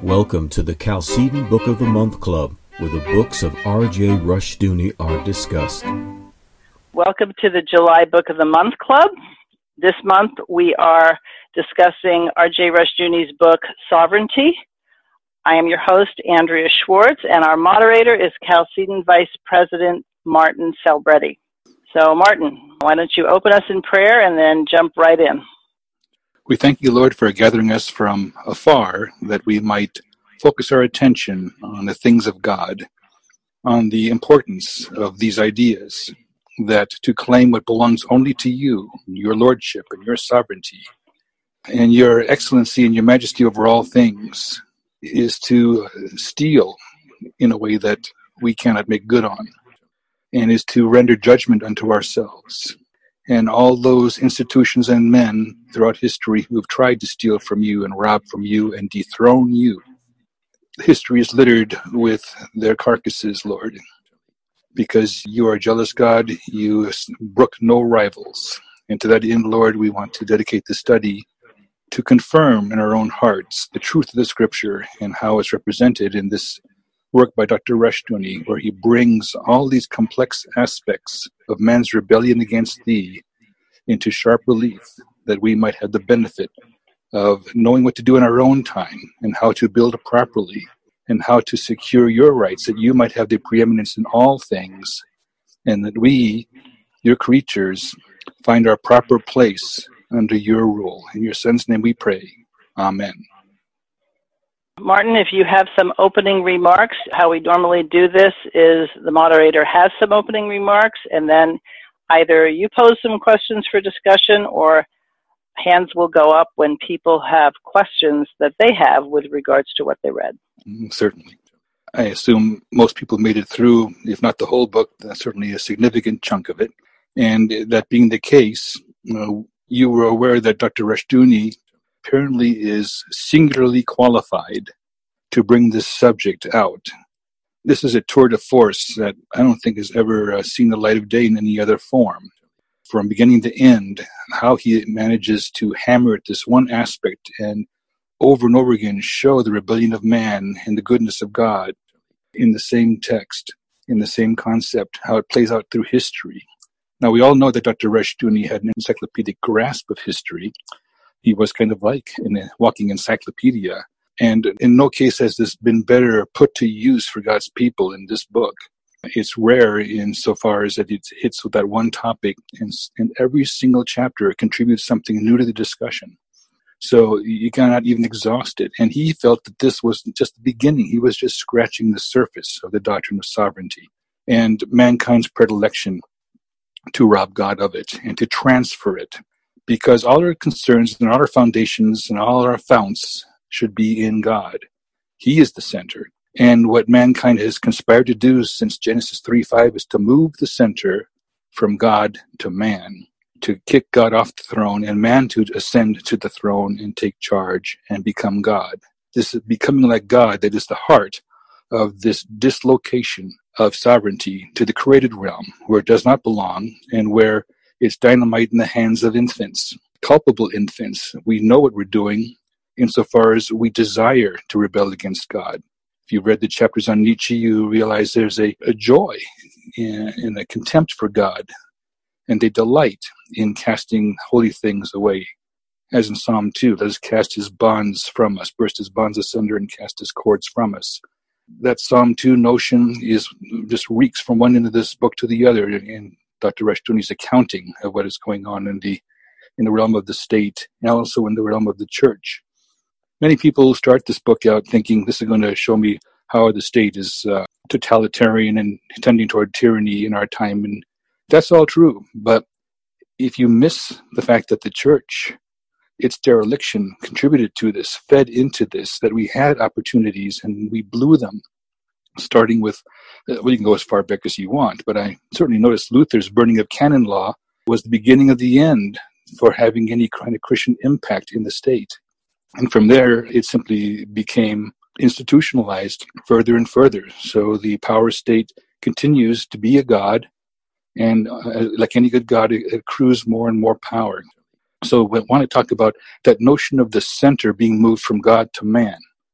Welcome to the Chalcedon Book of the Month Club, where the books of R.J. Rushdoony are discussed. Welcome to the July Book of the Month Club. This month we are discussing R.J. Rushdoony's book, Sovereignty. I am your host, Andrea Schwartz, and our moderator is Chalcedon Vice President Martin Celebretti. So, Martin, why don't you open us in prayer and then jump right in. We thank you, Lord, for gathering us from afar, that we might focus our attention on the things of God, on the importance of these ideas, that to claim what belongs only to you, your lordship and your sovereignty, and your excellency and your majesty over all things, is to steal in a way that we cannot make good on, and is to render judgment unto ourselves. And all those institutions and men throughout history who have tried to steal from you and rob from you and dethrone you. History is littered with their carcasses, Lord, because you are a jealous God, you brook no rivals. And to that end, Lord, we want to dedicate the study to confirm in our own hearts the truth of the Scripture and how it's represented in this work by Dr. Rushdoony, where he brings all these complex aspects of man's rebellion against thee into sharp relief, that we might have the benefit of knowing what to do in our own time and how to build properly and how to secure your rights, that you might have the preeminence in all things, and that we, your creatures, find our proper place under your rule. In your Son's name we pray. Amen. Martin, if you have some opening remarks, how we normally do this is the moderator has some opening remarks, and then either you pose some questions for discussion or hands will go up when people have questions that they have with regards to what they read. Certainly. I assume most people made it through, if not the whole book, certainly a significant chunk of it. And that being the case, you were aware that Dr. Rushdoony apparently is singularly qualified to bring this subject out. This is a tour de force that I don't think has ever seen the light of day in any other form. From beginning to end, how he manages to hammer at this one aspect and over again show the rebellion of man and the goodness of God in the same text, in the same concept, how it plays out through history. Now, we all know that Dr. Rushdoony had an encyclopedic grasp of history. He was kind of like a walking encyclopedia. And in no case has this been better put to use for God's people in this book. It's rare insofar as that it hits with that one topic, and every single chapter contributes something new to the discussion. So you cannot even exhaust it. And he felt that this was just the beginning. He was just scratching the surface of the doctrine of sovereignty and mankind's predilection to rob God of it and to transfer it. Because all our concerns and all our foundations and all our founts should be in God. He is the center. And what mankind has conspired to do since Genesis 3:5 is to move the center from God to man, to kick God off the throne and man to ascend to the throne and take charge and become God. This is becoming like God that is the heart of this dislocation of sovereignty to the created realm, where it does not belong and where it's dynamite in the hands of infants, culpable infants. We know what we're doing insofar as we desire to rebel against God. If you've read the chapters on Nietzsche, you realize there's a joy and a contempt for God, and they delight in casting holy things away. As in Psalm 2, let us cast his bonds from us, burst his bonds asunder and cast his cords from us. That Psalm 2 notion just reeks from one end of this book to the other in Dr. Rushdoony's accounting of what is going on in the realm of the state and also in the realm of the church. Many people start this book out thinking this is going to show me how the state is totalitarian and tending toward tyranny in our time, and that's all true. But if you miss the fact that the church, its dereliction contributed to this, fed into this, that we had opportunities and we blew them, starting with, well, you can go as far back as you want, but I certainly noticed Luther's burning of canon law was the beginning of the end for having any kind of Christian impact in the state. And from there, it simply became institutionalized further and further. So the power state continues to be a god, and like any good god, it accrues more and more power. So we want to talk about that notion of the center being moved from God to man.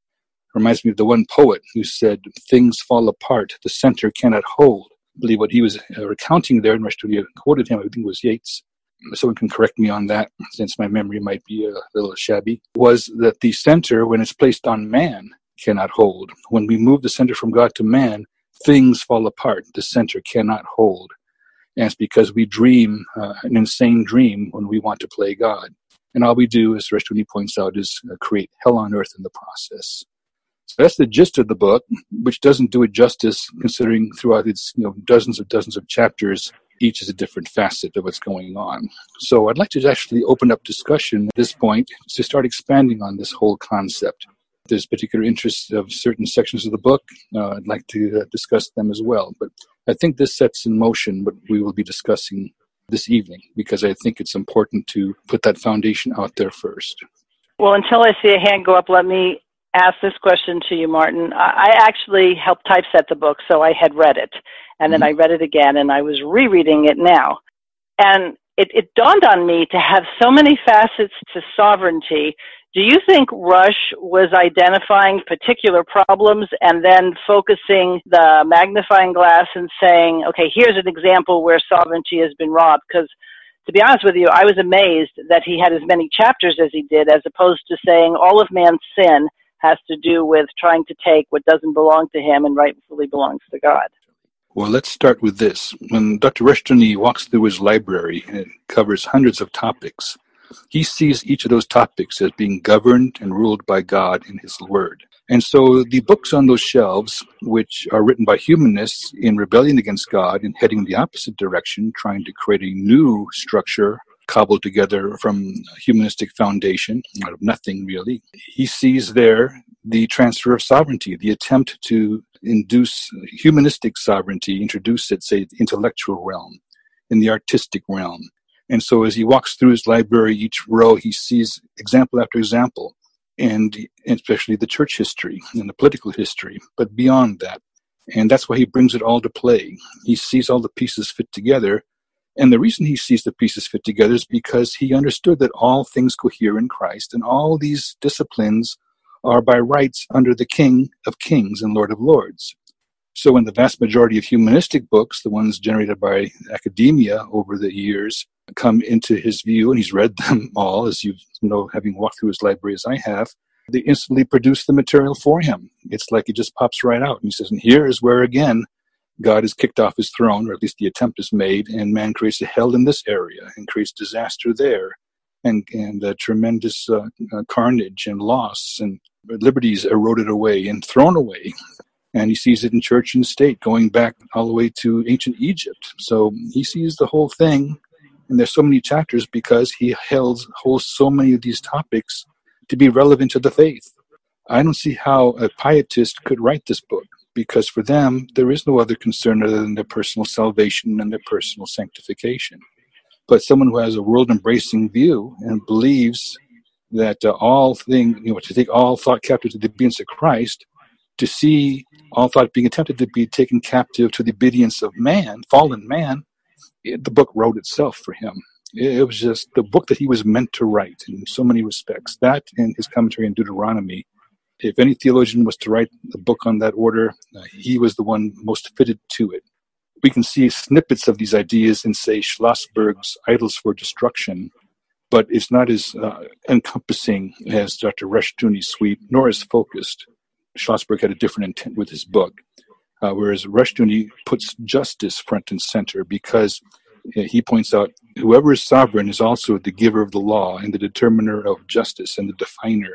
Reminds me of the one poet who said, "Things fall apart, the center cannot hold." I believe what he was recounting there, and Rushdoony quoted him, I think it was Yeats. Someone can correct me on that, since my memory might be a little shabby, was that the center, when it's placed on man, cannot hold. When we move the center from God to man, things fall apart. The center cannot hold. And it's because we dream an insane dream when we want to play God. And all we do, as Rushdoony points out, is create hell on earth in the process. So that's the gist of the book, which doesn't do it justice, considering throughout its dozens of chapters, each is a different facet of what's going on. So I'd like to actually open up discussion at this point to start expanding on this whole concept. If there's particular interest of certain sections of the book, I'd like to discuss them as well. But I think this sets in motion what we will be discussing this evening, because I think it's important to put that foundation out there first. Well, until I see a hand go up, let me ask this question to you, Martin. I actually helped typeset the book, so I had read it. And then I read it again, and I was rereading it now. And it dawned on me to have so many facets to sovereignty. Do you think Rush was identifying particular problems and then focusing the magnifying glass and saying, okay, here's an example where sovereignty has been robbed? Because to be honest with you, I was amazed that he had as many chapters as he did, as opposed to saying all of man's sin has to do with trying to take what doesn't belong to him and rightfully belongs to God. Well, let's start with this. When Dr. Rushdoony walks through his library, and it covers hundreds of topics, he sees each of those topics as being governed and ruled by God in his word. And so the books on those shelves, which are written by humanists in rebellion against God and heading the opposite direction, trying to create a new structure cobbled together from a humanistic foundation out of nothing, really. He sees there the transfer of sovereignty, the attempt to induce humanistic sovereignty, introduce it, say, the intellectual realm, in the artistic realm. And so as he walks through his library, each row, he sees example after example, and especially the church history and the political history, but beyond that. And that's why he brings it all to play. He sees all the pieces fit together. And the reason he sees the pieces fit together is because he understood that all things cohere in Christ, and all these disciplines are by rights under the King of Kings and Lord of Lords. So in the vast majority of humanistic books, the ones generated by academia over the years, come into his view, and he's read them all, as you know, having walked through his library as I have, they instantly produce the material for him. It's like it just pops right out. And he says, and here is where, again, God is kicked off his throne, or at least the attempt is made, and man creates a hell in this area and creates disaster there, and tremendous carnage and loss, and liberties eroded away and thrown away. And he sees it in church and state, going back all the way to ancient Egypt. So he sees the whole thing, and there's so many chapters because he holds so many of these topics to be relevant to the faith. I don't see how a pietist could write this book, because for them, there is no other concern other than their personal salvation and their personal sanctification. But someone who has a world-embracing view and believes that all things, to take all thought captive to the obedience of Christ, to see all thought being attempted to be taken captive to the obedience of man, fallen man, the book wrote itself for him. It was just the book that he was meant to write in so many respects. That and his commentary on Deuteronomy. If any theologian was to write a book on that order, he was the one most fitted to it. We can see snippets of these ideas in, say, Schlossberg's Idols for Destruction, but it's not as encompassing as Dr. Rushdoony's suite, nor as focused. Schlossberg had a different intent with his book, whereas Rushdoony puts justice front and center, because he points out whoever is sovereign is also the giver of the law and the determiner of justice and the definer.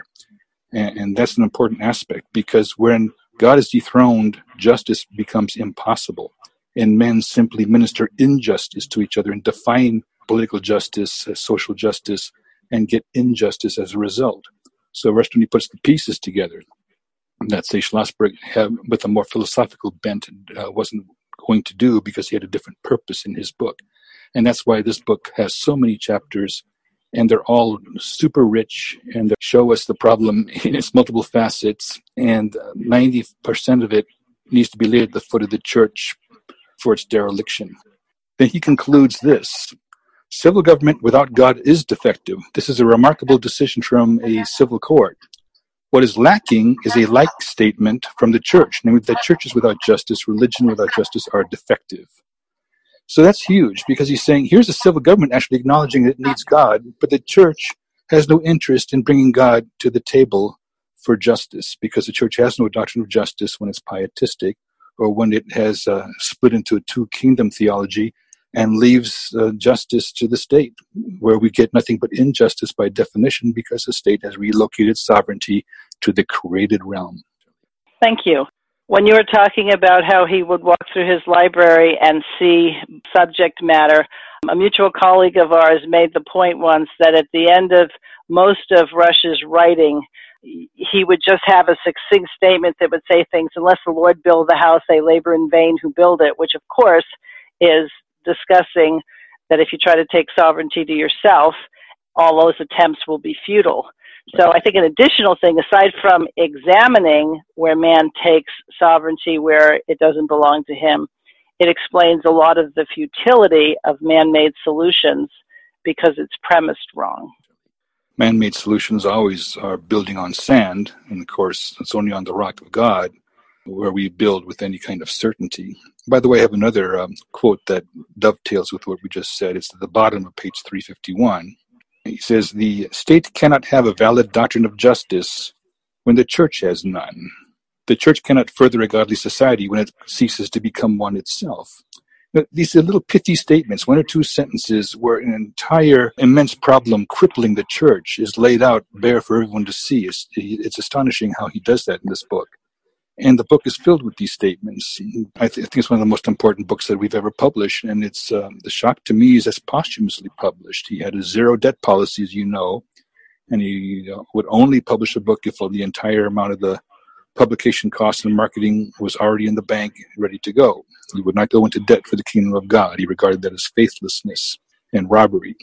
And that's an important aspect, because when God is dethroned, justice becomes impossible, and men simply minister injustice to each other and define political justice as social justice and get injustice as a result. So Rushdoony puts the pieces together that, say, Schlossberg had, with a more philosophical bent, wasn't going to do, because he had a different purpose in his book. And that's why this book has so many chapters, and they're all super rich, and they show us the problem in its multiple facets, and 90% of it needs to be laid at the foot of the church for its dereliction. Then he concludes this: civil government without God is defective. This is a remarkable decision from a civil court. What is lacking is a like statement from the church, namely that churches without justice, religion without justice are defective. So that's huge, because he's saying here's a civil government actually acknowledging that it needs God, but the church has no interest in bringing God to the table for justice, because the church has no doctrine of justice when it's pietistic, or when it has split into a two-kingdom theology and leaves justice to the state, where we get nothing but injustice by definition, because the state has relocated sovereignty to the created realm. Thank you. When you were talking about how he would walk through his library and see subject matter, a mutual colleague of ours made the point once that at the end of most of Rush's writing, he would just have a succinct statement that would say things, unless the Lord build the house, they labor in vain who build it, which of course is discussing that if you try to take sovereignty to yourself, all those attempts will be futile. So I think an additional thing, aside from examining where man takes sovereignty where it doesn't belong to him, it explains a lot of the futility of man-made solutions because it's premised wrong. Man-made solutions always are building on sand, and of course it's only on the rock of God where we build with any kind of certainty. By the way, I have another quote that dovetails with what we just said. It's at the bottom of page 351. He says, the state cannot have a valid doctrine of justice when the church has none. The church cannot further a godly society when it ceases to become one itself. These are little pithy statements, one or two sentences, where an entire immense problem crippling the church is laid out bare for everyone to see. It's astonishing how he does that in this book. And the book is filled with these statements. I think it's one of the most important books that we've ever published. And it's the shock to me is it's posthumously published. He had a zero debt policy, as you know, and he would only publish a book if the entire amount of the publication costs and marketing was already in the bank, ready to go. He would not go into debt for the kingdom of God. He regarded that as faithlessness and robbery.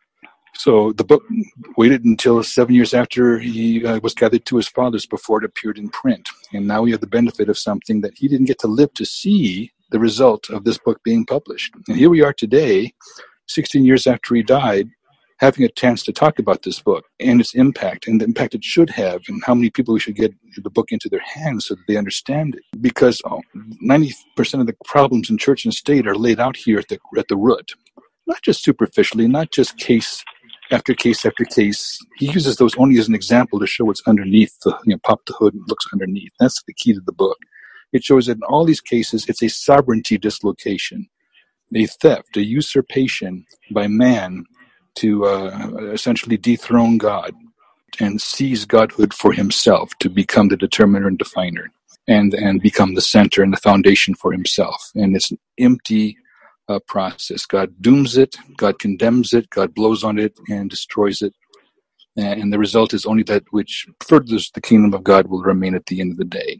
So the book waited until 7 years after he was gathered to his fathers before it appeared in print. And now we have the benefit of something that he didn't get to live to see the result of this book being published. And here we are today, 16 years after he died, having a chance to talk about this book and its impact and the impact it should have and how many people we should get the book into their hands so that they understand it. Because 90% of the problems in church and state are laid out here at the root. Not just superficially, not just case after case after case. He uses those only as an example to show what's underneath. Pop the hood and looks underneath. That's the key to the book. It shows that in all these cases, it's a sovereignty dislocation, a theft, a usurpation by man to essentially dethrone God and seize godhood for himself, to become the determiner and definer, and become the center and the foundation for himself. And it's an empty process. God dooms it, God condemns it, God blows on it and destroys it. And the result is only that which furthers the kingdom of God will remain at the end of the day.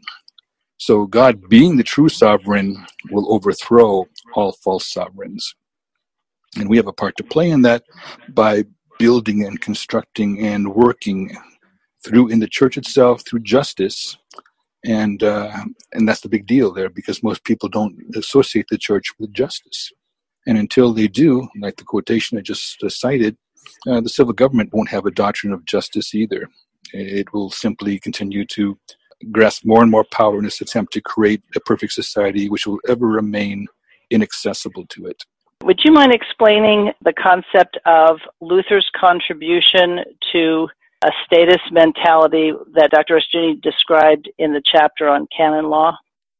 So God, being the true sovereign, will overthrow all false sovereigns. And we have a part to play in that by building and constructing and working in the church itself, through justice. And that's the big deal there, because most people don't associate the church with justice. And until they do, like the quotation I just cited, the civil government won't have a doctrine of justice either. It will simply continue to grasp more and more power in its attempt to create a perfect society which will ever remain inaccessible to it. Would you mind explaining the concept of Luther's contribution to a statist mentality that Dr. Rushdoony described in the chapter on canon law?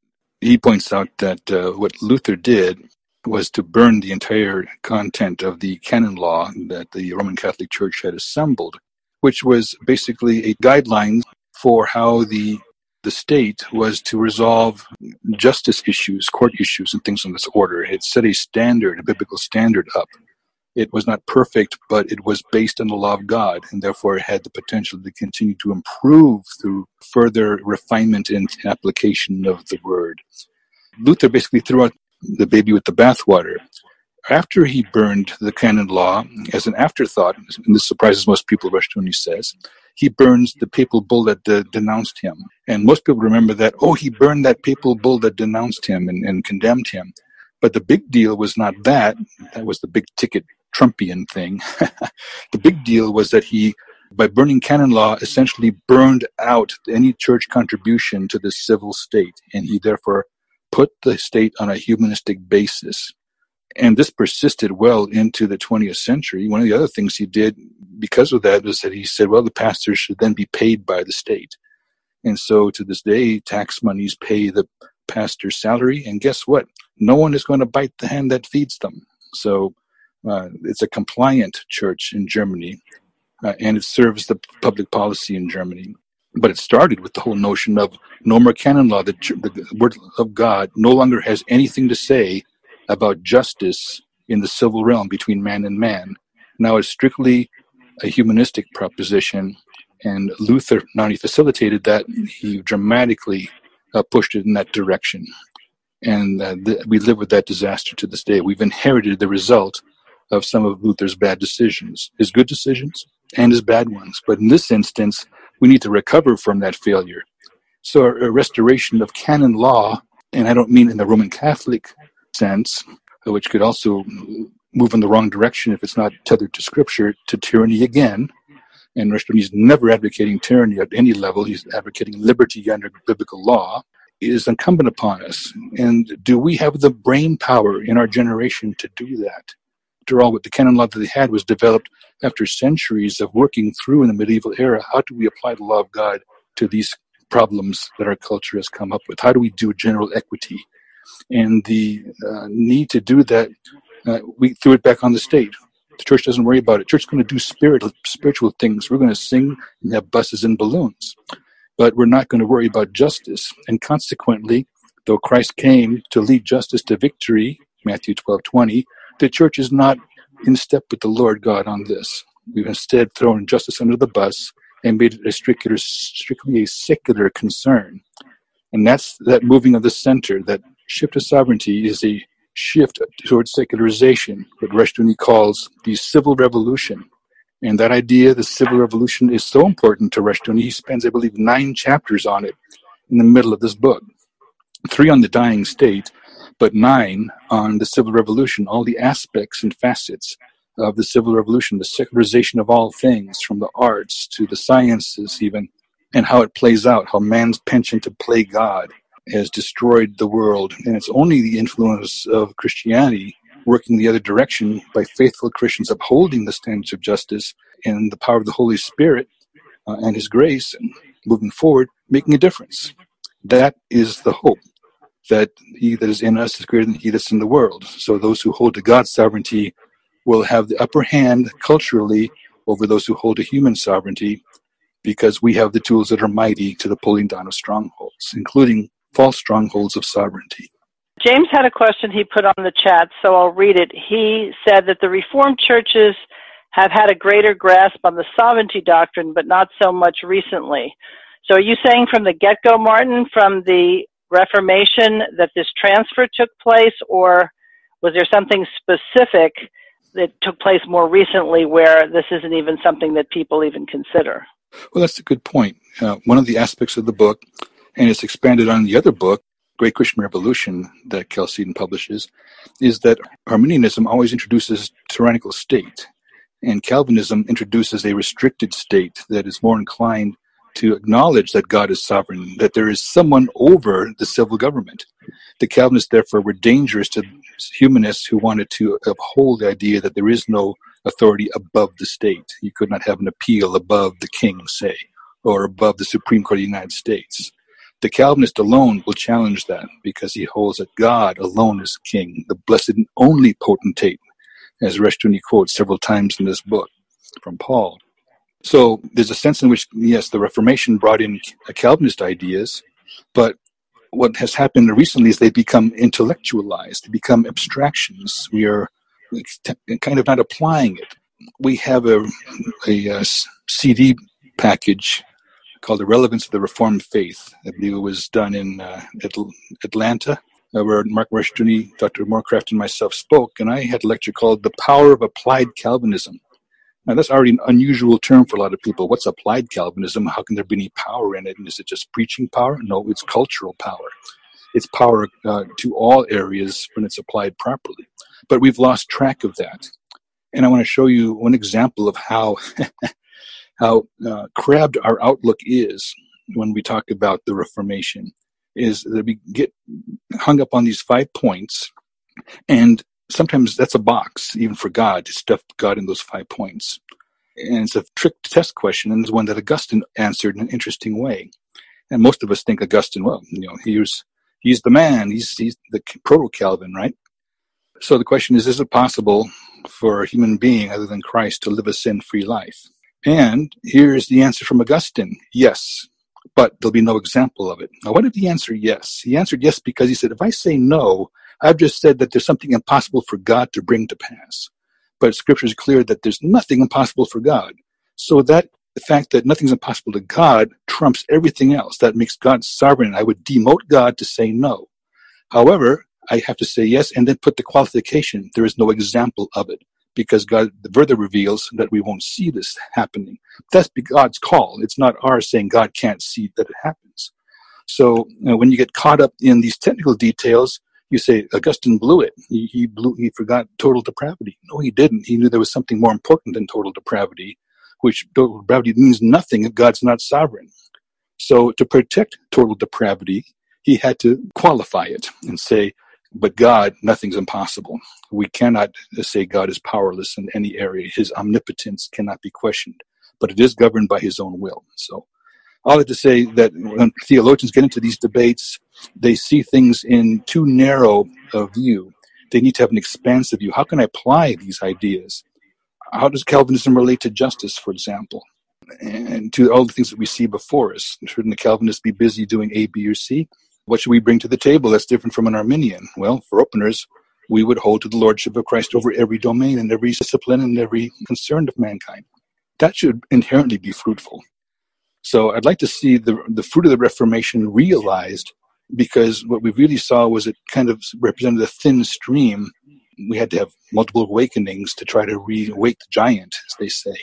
He points out that what Luther did was to burn the entire content of the canon law that the Roman Catholic Church had assembled, which was basically a guideline for how the state was to resolve justice issues, court issues, and things of this order. It set a standard, a biblical standard up. It was not perfect, but it was based on the law of God, and therefore it had the potential to continue to improve through further refinement and application of the word. Luther basically threw out the baby with the bathwater. After he burned the canon law, as an afterthought, and this surprises most people, Rushdoony says, he burns the papal bull that denounced him. And most people remember that, he burned that papal bull that denounced him and condemned him. But the big deal was not that. That was the big ticket Trumpian thing. The big deal was that he by burning canon law, essentially burned out any church contribution to the civil state, and he therefore put the state on a humanistic basis. And this persisted well into the 20th century. One of the other things he did because of that was that he said, well, the pastors should then be paid by the state. And so to this day, tax monies pay the pastor's salary. And guess what? No one is going to bite the hand that feeds them. So it's a compliant church in Germany, and it serves the public policy in Germany. But it started with the whole notion of no more canon law. The word of God no longer has anything to say about justice in the civil realm between man and man. Now it's strictly a humanistic proposition, and Luther not only facilitated that, he dramatically pushed it in that direction. And we live with that disaster to this day. We've inherited the result of some of Luther's bad decisions, his good decisions and his bad ones. But in this instance, we need to recover from that failure. So a restoration of canon law, and I don't mean in the Roman Catholic sense, which could also move in the wrong direction if it's not tethered to Scripture, to tyranny again. And Rushdoony is never advocating tyranny at any level. He's advocating liberty under biblical law. It is incumbent upon us. And do we have the brain power in our generation to do that? After all, what the canon law that they had was developed after centuries of working through in the medieval era. How do we apply the law of God to these problems that our culture has come up with? How do we do general equity? And the need to do that, we threw it back on the state. The church doesn't worry about it. Church is going to do spiritual things. We're going to sing and have buses and balloons. But we're not going to worry about justice. And consequently, though Christ came to lead justice to victory, Matthew 12:20, the church is not in step with the Lord God on this. We've instead thrown justice under the bus and made it strictly a secular concern. And that's that moving of the center, that shift of sovereignty is a shift towards secularization, what Rushdoony calls the civil revolution. And that idea, the civil revolution, is so important to Rushdoony. He spends, I believe, 9 chapters on it in the middle of this book. 3 on the dying state, but 9 on the civil revolution, all the aspects and facets of the civil revolution, the secularization of all things, from the arts to the sciences even, and how it plays out, how man's penchant to play God has destroyed the world. And it's only the influence of Christianity working the other direction by faithful Christians upholding the standards of justice and the power of the Holy Spirit and His grace and moving forward, making a difference. That is the hope, that He that is in us is greater than he that's in the world. So those who hold to God's sovereignty will have the upper hand culturally over those who hold to human sovereignty, because we have the tools that are mighty to the pulling down of strongholds, including false strongholds of sovereignty. James had a question he put on the chat, so I'll read it. He said that the Reformed churches have had a greater grasp on the sovereignty doctrine, but not so much recently. So are you saying from the get-go, Martin, from the Reformation, that this transfer took place, or was there something specific that took place more recently where this isn't even something that people even consider? Well, that's a good point. One of the aspects of the book, and it's expanded on the other book, Great Christian Revolution, that Chalcedon publishes, is that Arminianism always introduces tyrannical state, and Calvinism introduces a restricted state that is more inclined to acknowledge that God is sovereign, that there is someone over the civil government. The Calvinists, therefore, were dangerous to humanists who wanted to uphold the idea that there is no authority above the state. You could not have an appeal above the king, say, or above the Supreme Court of the United States. The Calvinist alone will challenge that, because he holds that God alone is king, the blessed and only potentate, as Rushdoony quotes several times in this book from Paul. So there's a sense in which, yes, the Reformation brought in Calvinist ideas, but what has happened recently is they become intellectualized, they become abstractions. We are kind of not applying it. We have a CD package called The Relevance of the Reformed Faith. I believe it was done in Atlanta, where Mark Rushdoony, Dr. Moorcraft, and myself spoke, and I had a lecture called The Power of Applied Calvinism. Now, that's already an unusual term for a lot of people. What's applied Calvinism? How can there be any power in it? And is it just preaching power? No, it's cultural power. It's power to all areas when it's applied properly. But we've lost track of that. And I want to show you one example of how how crabbed our outlook is when we talk about the Reformation, is that we get hung up on these 5 points, and sometimes that's a box, even for God, to stuff God in those 5 points. And it's a trick test question, and it's one that Augustine answered in an interesting way. And most of us think Augustine, well, he's the man, he's the proto-Calvin, right? So the question is it possible for a human being other than Christ to live a sin-free life? And here's the answer from Augustine: yes, but there'll be no example of it. Now, why did he answer yes? He answered yes because he said, if I say no, I've just said that there's something impossible for God to bring to pass. But Scripture is clear that there's nothing impossible for God. So that the fact that nothing's impossible to God trumps everything else. That makes God sovereign. I would demote God to say no. However, I have to say yes and then put the qualification: there is no example of it, because God further reveals that we won't see this happening. That's God's call. It's not ours saying God can't see that it happens. So when you get caught up in these technical details, you say Augustine blew it. He forgot total depravity. No, he didn't. He knew there was something more important than total depravity, which total depravity means nothing if God's not sovereign. So to protect total depravity, he had to qualify it and say, but God, nothing's impossible. We cannot say God is powerless in any area. His omnipotence cannot be questioned, but it is governed by his own will. So all that to say that when theologians get into these debates, they see things in too narrow a view. They need to have an expansive view. How can I apply these ideas? How does Calvinism relate to justice, for example, and to all the things that we see before us? Shouldn't the Calvinists be busy doing A, B, or C? What should we bring to the table that's different from an Arminian? Well, for openers, we would hold to the lordship of Christ over every domain and every discipline and every concern of mankind. That should inherently be fruitful. So I'd like to see the fruit of the Reformation realized, because what we really saw was it kind of represented a thin stream. We had to have multiple awakenings to try to re-awake the giant, as they say.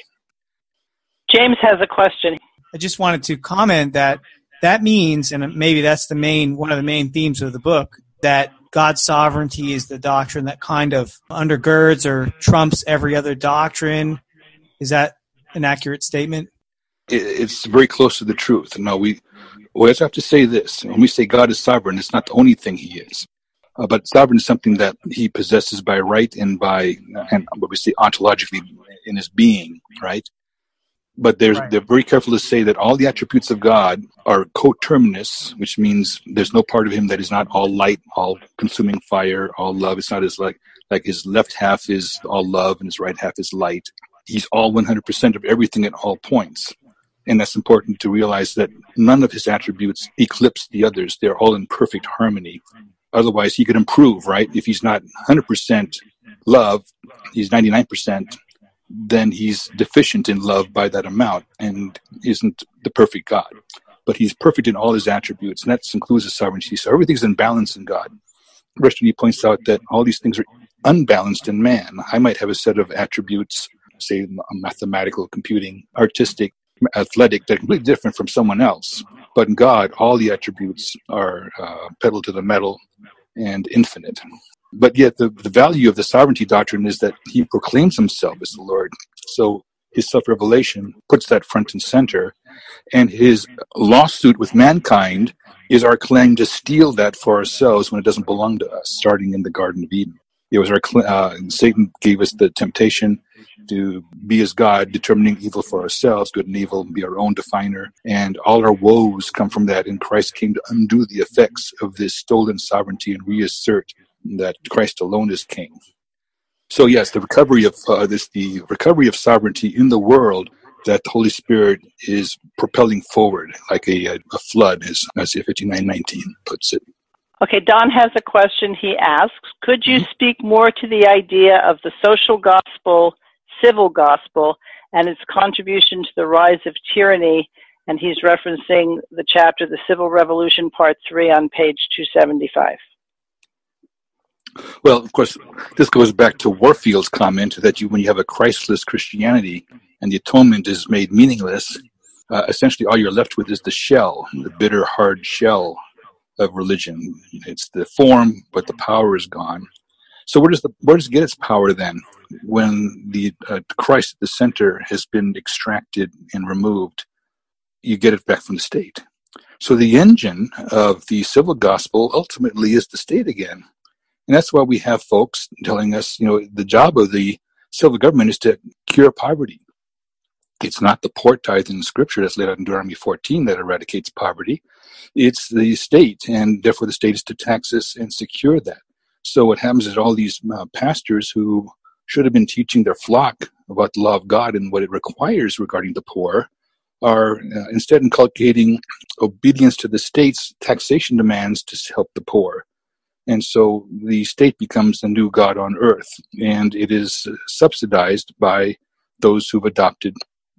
James has a question. I just wanted to comment that means, and maybe that's one of the main themes of the book, that God's sovereignty is the doctrine that kind of undergirds or trumps every other doctrine. Is that an accurate statement? It's very close to the truth. Now, we always have to say this. When we say God is sovereign, it's not the only thing he is. But sovereign is something that he possesses by right and what we say ontologically in his being, right? But they're very careful to say that all the attributes of God are coterminous, which means there's no part of him that is not all light, all consuming fire, all love. It's not as like his left half is all love and his right half is light. He's all 100% of everything at all points. And that's important to realize, that none of his attributes eclipse the others. They're all in perfect harmony. Otherwise, he could improve, right? If he's not 100% love, he's 99%, then he's deficient in love by that amount and isn't the perfect God. But he's perfect in all his attributes, and that includes his sovereignty. So everything's in balance in God. Rushdoony points out that all these things are unbalanced in man. I might have a set of attributes, say mathematical, computing, artistic, athletic, that are completely different from someone else. But in God, all the attributes are pedal to the metal and infinite. But yet the value of the sovereignty doctrine is that he proclaims himself as the Lord. So his self-revelation puts that front and center. And his lawsuit with mankind is our claim to steal that for ourselves when it doesn't belong to us, starting in the Garden of Eden. It was Satan gave us the temptation to be as God, determining evil for ourselves, good and evil, and be our own definer. And all our woes come from that. And Christ came to undo the effects of this stolen sovereignty and reassert that Christ alone is king. So yes, the recovery of sovereignty in the world, that the Holy Spirit is propelling forward like a flood, as Isaiah 59:19 puts it. Okay, Don has a question. He asks, could you speak more to the idea of the social gospel, civil gospel, and its contribution to the rise of tyranny? And he's referencing the chapter, The Civil Revolution, Part 3 on page 275. Well, of course, this goes back to Warfield's comment that when you have a Christless Christianity and the atonement is made meaningless, essentially all you're left with is the shell, the bitter, hard shell of religion. It's the form, but the power is gone. So where does it get its power then? when the Christ at the center has been extracted and removed, you get it back from the state. So the engine of the civil gospel ultimately is the state again. And that's why we have folks telling us, the job of the civil government is to cure poverty. It's not the poor tithe in Scripture that's laid out in Deuteronomy 14 that eradicates poverty. It's the state, and therefore the state is to tax us and secure that. So what happens is all these pastors who should have been teaching their flock about the law of God and what it requires regarding the poor are instead inculcating obedience to the state's taxation demands to help the poor. And so the state becomes the new God on earth, and it is subsidized by those who've adopted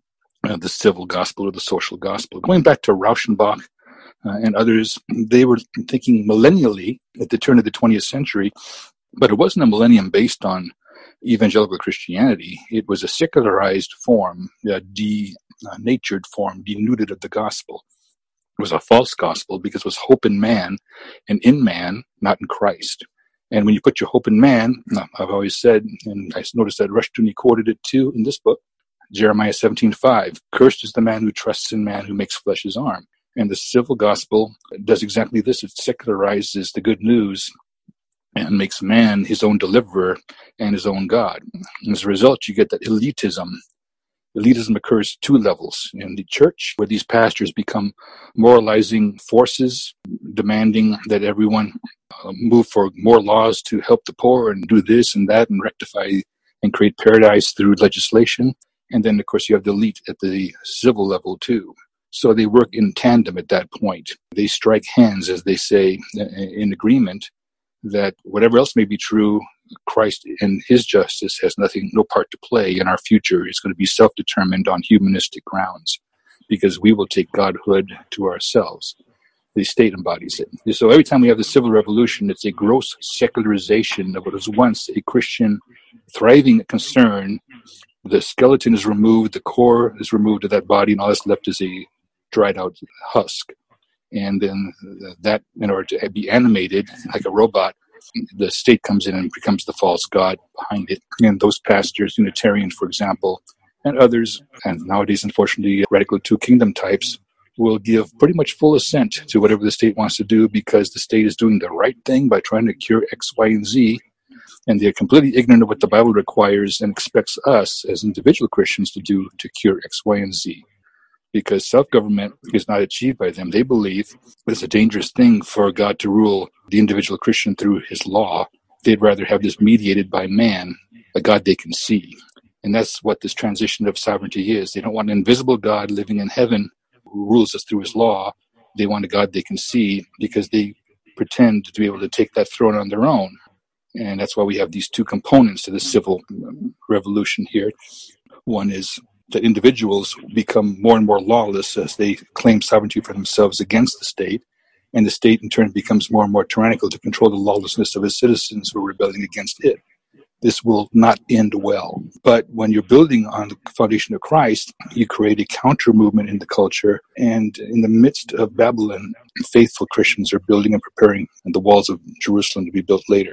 the civil gospel or the social gospel. Going back to Rauschenbach and others, they were thinking millennially at the turn of the 20th century, but it wasn't a millennium based on evangelical Christianity. It was a secularized form, a denatured form, denuded of the gospel. It was a false gospel because it was hope in man and in man, not in Christ. And when you put your hope in man, I've always said, and I noticed that Rushdoony quoted it too in this book, Jeremiah 17:5, cursed is the man who trusts in man who makes flesh his arm. And the civil gospel does exactly this. It secularizes the good news and makes man his own deliverer and his own God. And as a result, you get that elitism. Elitism occurs 2 levels. In the church, where these pastors become moralizing forces, demanding that everyone move for more laws to help the poor and do this and that and rectify and create paradise through legislation. And then, of course, you have the elite at the civil level, too. So they work in tandem at that point. They strike hands, as they say, in agreement that whatever else may be true, Christ and his justice has no part to play in our future. It's going to be self-determined on humanistic grounds because we will take godhood to ourselves. The state embodies it. So every time we have the civil revolution, it's a gross secularization of what was once a Christian thriving concern. The skeleton is removed, the core is removed of that body, and all that's left is a dried out husk. And then that, in order to be animated like a robot, the state comes in and becomes the false god behind it. And those pastors, Unitarians, for example, and others, and nowadays, unfortunately, radical two-kingdom types, will give pretty much full assent to whatever the state wants to do because the state is doing the right thing by trying to cure X, Y, and Z. And they're completely ignorant of what the Bible requires and expects us as individual Christians to do to cure X, Y, and Z. Because self-government is not achieved by them. They believe it's a dangerous thing for God to rule the individual Christian through his law. They'd rather have this mediated by man, a God they can see. And that's what this transition of sovereignty is. They don't want an invisible God living in heaven who rules us through his law. They want a God they can see because they pretend to be able to take that throne on their own. And that's why we have these 2 components to the civil revolution here. One is that individuals become more and more lawless as they claim sovereignty for themselves against the state, and the state in turn becomes more and more tyrannical to control the lawlessness of its citizens who are rebelling against it. This will not end well. But when you're building on the foundation of Christ, you create a counter movement in the culture, and in the midst of Babylon, faithful Christians are building and preparing the walls of Jerusalem to be built later.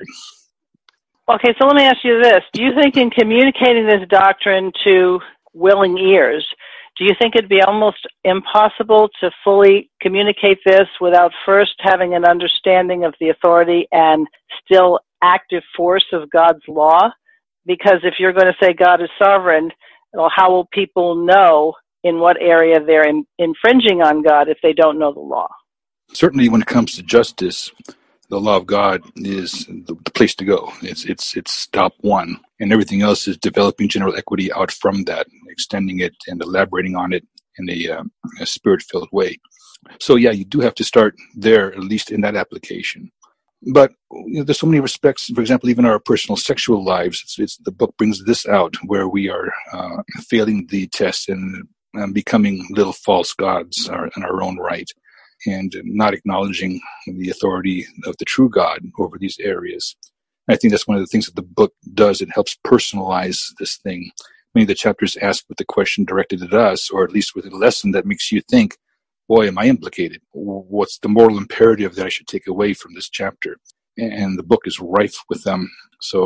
Okay, so let me ask you this. Do you think in communicating this doctrine to willing ears, do you think it'd be almost impossible to fully communicate this without first having an understanding of the authority and still active force of God's law? Because if you're going to say God is sovereign, well, how will people know in what area they're infringing on God if they don't know the law? Certainly when it comes to justice, the law of God is the place to go. It's stop one. And everything else is developing general equity out from that, extending it and elaborating on it in a spirit-filled way. So yeah, you do have to start there, at least in that application. But there's so many respects, for example, even our personal sexual lives. The book brings this out where we are failing the test and becoming little false gods in our own right, and not acknowledging the authority of the true God over these areas. And I think that's one of the things that the book does. It helps personalize this thing. Many of the chapters ask with the question directed at us, or at least with a lesson that makes you think, boy, am I implicated? What's the moral imperative that I should take away from this chapter? And the book is rife with them. So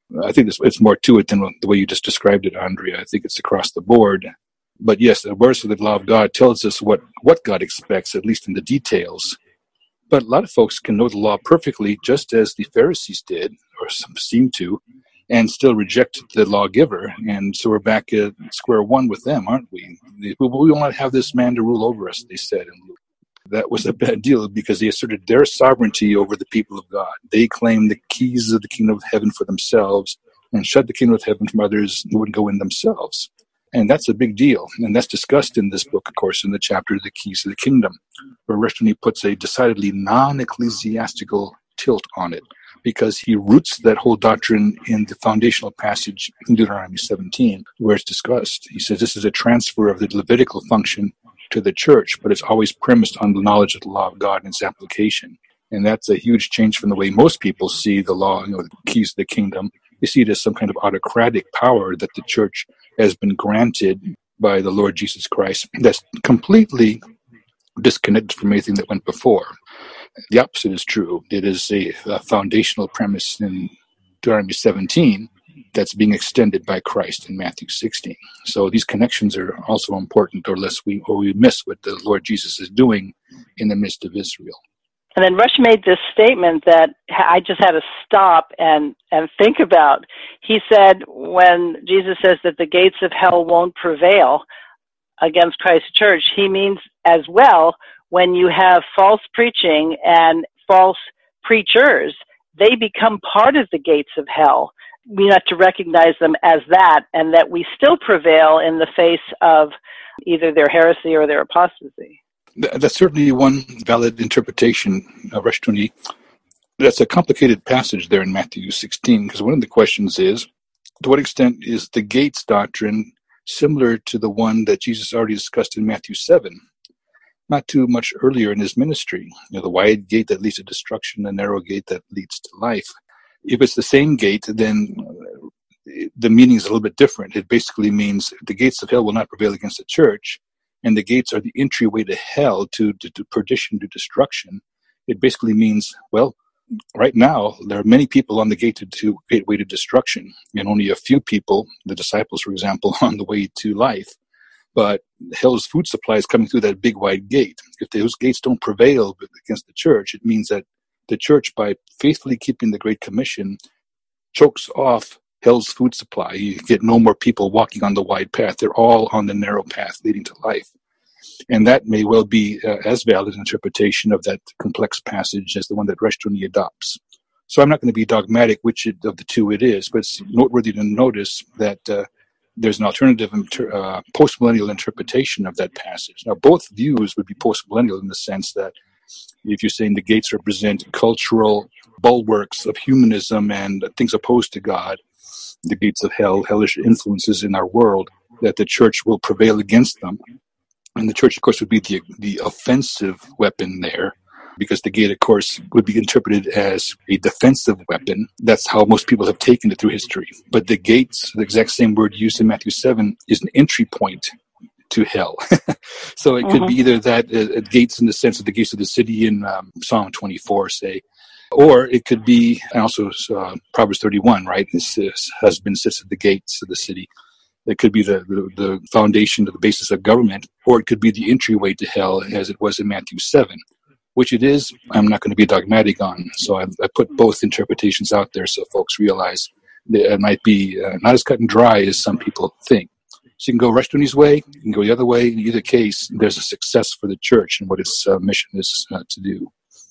I think it's more to it than the way you just described it, Andrea. I think it's across the board. But yes, the words of the law of God tells us what God expects, at least in the details. But a lot of folks can know the law perfectly, just as the Pharisees did, or some seem to, and still reject the lawgiver. And so we're back at square one with them, aren't we? We will not have this man to rule over us, they said. And that was a bad deal because they asserted their sovereignty over the people of God. They claimed the keys of the kingdom of heaven for themselves and shut the kingdom of heaven from others who wouldn't go in themselves. And that's a big deal. And that's discussed in this book, of course, in the chapter, The Keys of the Kingdom, where Rushdoony puts a decidedly non-ecclesiastical tilt on it, because he roots that whole doctrine in the foundational passage in Deuteronomy 17, where it's discussed. He says this is a transfer of the Levitical function to the church, but it's always premised on the knowledge of the law of God and its application. And that's a huge change from the way most people see the law, the keys of the kingdom. They see it as some kind of autocratic power that the church has been granted by the Lord Jesus Christ that's completely disconnected from anything that went before. The opposite is true. It is a foundational premise in Deuteronomy 17 that's being extended by Christ in Matthew 16. So these connections are also important, or we miss what the Lord Jesus is doing in the midst of Israel. And then Rush made this statement that I just had to stop and think about. He said when Jesus says that the gates of hell won't prevail against Christ's church, he means as well when you have false preaching and false preachers, they become part of the gates of hell. We have to recognize them as that, and that we still prevail in the face of either their heresy or their apostasy. That's certainly one valid interpretation of Rushdoony. That's a complicated passage there in Matthew 16, because one of the questions is, to what extent is the gates doctrine similar to the one that Jesus already discussed in Matthew 7, not too much earlier in his ministry? The wide gate that leads to destruction, the narrow gate that leads to life. If it's the same gate, then the meaning is a little bit different. It basically means the gates of hell will not prevail against the church, and the gates are the entryway to hell, to perdition, to destruction. It basically means, well, right now, there are many people on the gateway to destruction, and only a few people, the disciples, for example, on the way to life. But hell's food supply is coming through that big wide gate. If those gates don't prevail against the church, it means that the church, by faithfully keeping the Great Commission, chokes off hell's food supply. You get no more people walking on the wide path. They're all on the narrow path leading to life. And that may well be as valid an interpretation of that complex passage as the one that Rushdoony adopts. So I'm not going to be dogmatic which of the two it is, but it's noteworthy to notice that there's an alternative postmillennial interpretation of that passage. Now, both views would be postmillennial in the sense that if you're saying the gates represent cultural bulwarks of humanism and things opposed to God, the gates of hell, hellish influences in our world, that the church will prevail against them. And the church, of course, would be the offensive weapon there, because the gate, of course, would be interpreted as a defensive weapon. That's how most people have taken it through history. But the gates, the exact same word used in Matthew 7, is an entry point to hell. So it could be either that gates in the sense of the gates of the city in Psalm 24, say, or it could be, and also Proverbs 31, right? This husband sits at the gates of the city. It could be the foundation, the basis of government, or it could be the entryway to hell, as it was in Matthew 7, which it is. I'm not going to be dogmatic on. So I put both interpretations out there so folks realize that it might be not as cut and dry as some people think. So you can go Rushdoony's way, you can go the other way. In either case, there's a success for the church and what its mission is to do.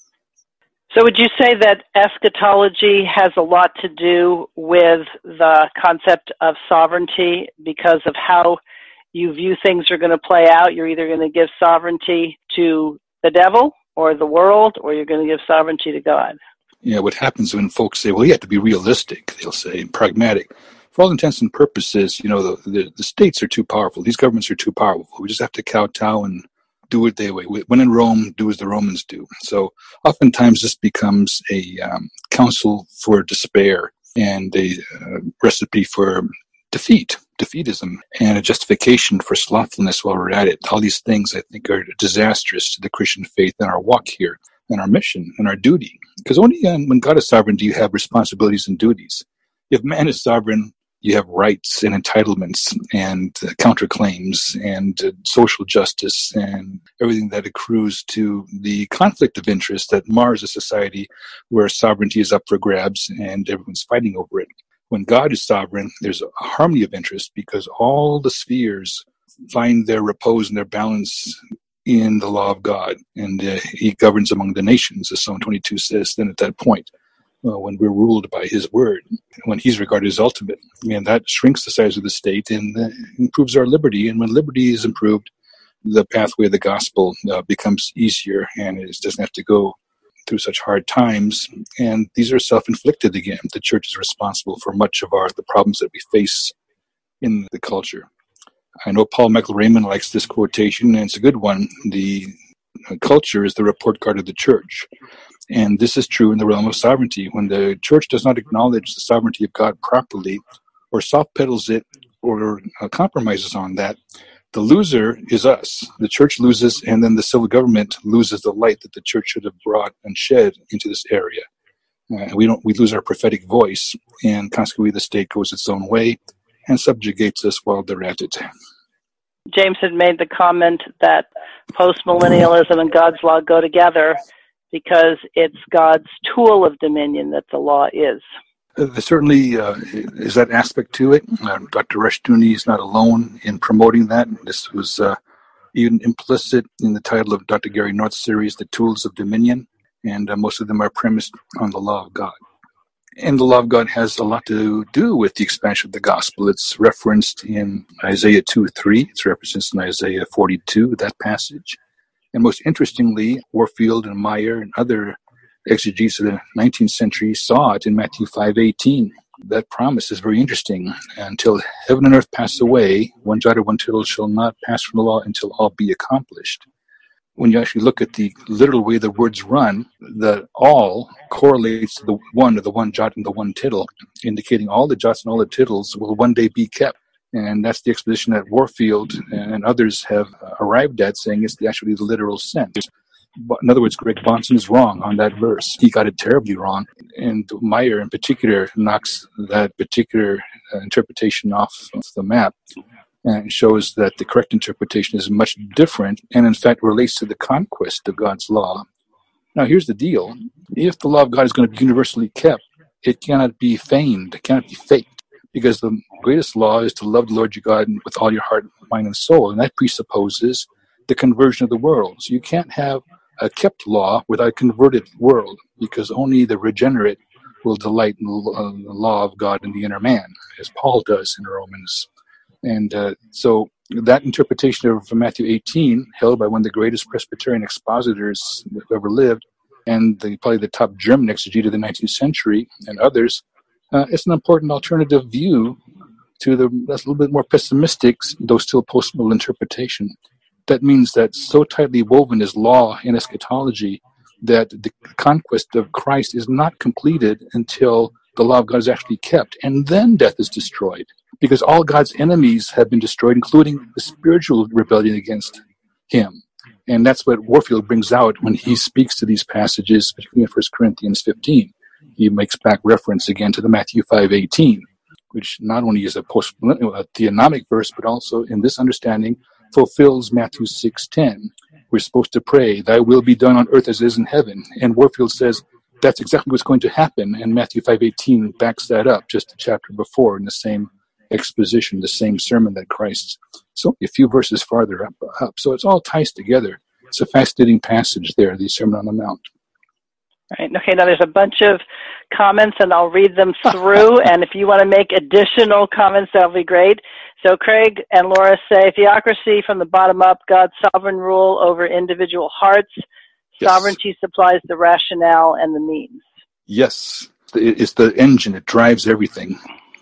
So would you say that eschatology has a lot to do with the concept of sovereignty because of how you view things are going to play out? You're either going to give sovereignty to the devil or the world, or you're going to give sovereignty to God. Yeah, what happens when folks say, well, you have to be realistic, they'll say, and pragmatic. For all intents and purposes, the states are too powerful. These governments are too powerful. We just have to kowtow and do it their way. When in Rome, do as the Romans do. So oftentimes this becomes a counsel for despair and a recipe for defeatism, and a justification for slothfulness while we're at it. All these things, I think, are disastrous to the Christian faith and our walk here and our mission and our duty. Because only when God is sovereign do you have responsibilities and duties. If man is sovereign, you have rights and entitlements and counterclaims and social justice and everything that accrues to the conflict of interest that mars a society where sovereignty is up for grabs and everyone's fighting over it. When God is sovereign, there's a harmony of interest because all the spheres find their repose and their balance in the law of God, and he governs among the nations, as Psalm 22 says. Then at that point, when we're ruled by his word, when he's regarded as ultimate, and that shrinks the size of the state and improves our liberty. And when liberty is improved, the pathway of the gospel becomes easier, and it doesn't have to go through such hard times. And these are self-inflicted again. The church is responsible for much of the problems that we face in the culture. I know Paul Michael Raymond likes this quotation, and it's a good one. The culture is the report card of the church. And this is true in the realm of sovereignty. When the church does not acknowledge the sovereignty of God properly, or soft pedals it, or compromises on that, the loser is us. The church loses, and then the civil government loses the light that the church should have brought and shed into this area. We lose our prophetic voice, and consequently the state goes its own way and subjugates us while they're at it. James had made the comment that postmillennialism and God's law go together because it's God's tool of dominion that the law is. There certainly is that aspect to it. Dr. Rushdoony is not alone in promoting that. This was even implicit in the title of Dr. Gary North's series, The Tools of Dominion, and most of them are premised on the law of God. And the law of God has a lot to do with the expansion of the gospel. It's referenced in Isaiah 2:3. It's referenced in Isaiah 42, that passage. And most interestingly, Warfield and Meyer and other exegetes of the 19th century saw it in Matthew 5:18. That promise is very interesting. Until heaven and earth pass away, one jot or one tittle shall not pass from the law until all be accomplished. When you actually look at the literal way the words run, the all correlates to the one jot and the one tittle, indicating all the jots and all the tittles will one day be kept. And that's the exposition that Warfield and others have arrived at, saying it's actually the literal sense. In other words, Greg Bahnsen is wrong on that verse. He got it terribly wrong. And Meyer, in particular, knocks that particular interpretation off the map and shows that the correct interpretation is much different and, in fact, relates to the conquest of God's law. Now, here's the deal. If the law of God is going to be universally kept, it cannot be feigned. It cannot be faked, because the greatest law is to love the Lord your God with all your heart, mind, and soul, and that presupposes the conversion of the world. So you can't have a kept law without a converted world, because only the regenerate will delight in the law of God in the inner man, as Paul does in Romans. And so that interpretation of Matthew 18, held by one of the greatest Presbyterian expositors who ever lived, and probably the top German exegete of the 19th century, and others, it's an important alternative view to that's a little bit more pessimistic, though still post-mill interpretation. That means that so tightly woven is law and eschatology that the conquest of Christ is not completed until the law of God is actually kept, and then death is destroyed, because all God's enemies have been destroyed, including the spiritual rebellion against him. And that's what Warfield brings out when he speaks to these passages, particularly in 1 Corinthians 15. He makes back reference again to the Matthew 5:18, which not only is a theonomic verse, but also in this understanding fulfills Matthew 6:10. We're supposed to pray, thy will be done on earth as it is in heaven. And Warfield says that's exactly what's going to happen. And Matthew 5:18 backs that up just a chapter before in the same exposition, the same sermon that Christ's. So a few verses farther up. So it's all ties together. It's a fascinating passage there, the Sermon on the Mount. Right. Okay, now there's a bunch of comments, and I'll read them through, and if you want to make additional comments, that'll be great. So Craig and Laura say, theocracy from the bottom up, God's sovereign rule over individual hearts. Yes. Sovereignty supplies the rationale and the means. Yes, it's the engine. It drives everything.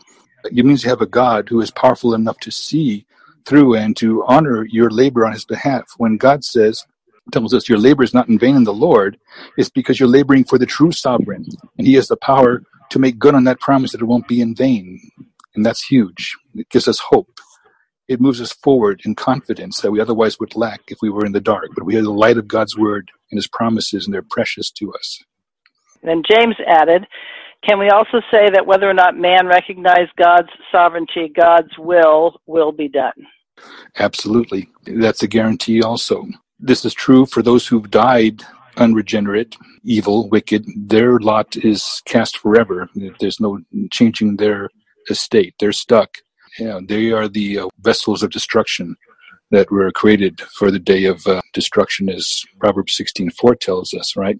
It means you have a God who is powerful enough to see through and to honor your labor on his behalf. When God tells us your labor is not in vain in the Lord, it's because you're laboring for the true sovereign, and he has the power to make good on that promise that it won't be in vain. And that's huge. It gives us hope. It moves us forward in confidence that we otherwise would lack if we were in the dark. But we have the light of God's word and his promises, and they're precious to us. Then James added, Can we also say that whether or not man recognized God's sovereignty, God's will be done? Absolutely. That's a guarantee also. This is true for those who've died unregenerate, evil, wicked. Their lot is cast forever. There's no changing their estate. They're stuck. They are the vessels of destruction that were created for the day of destruction, as Proverbs 16:4 tells us, right?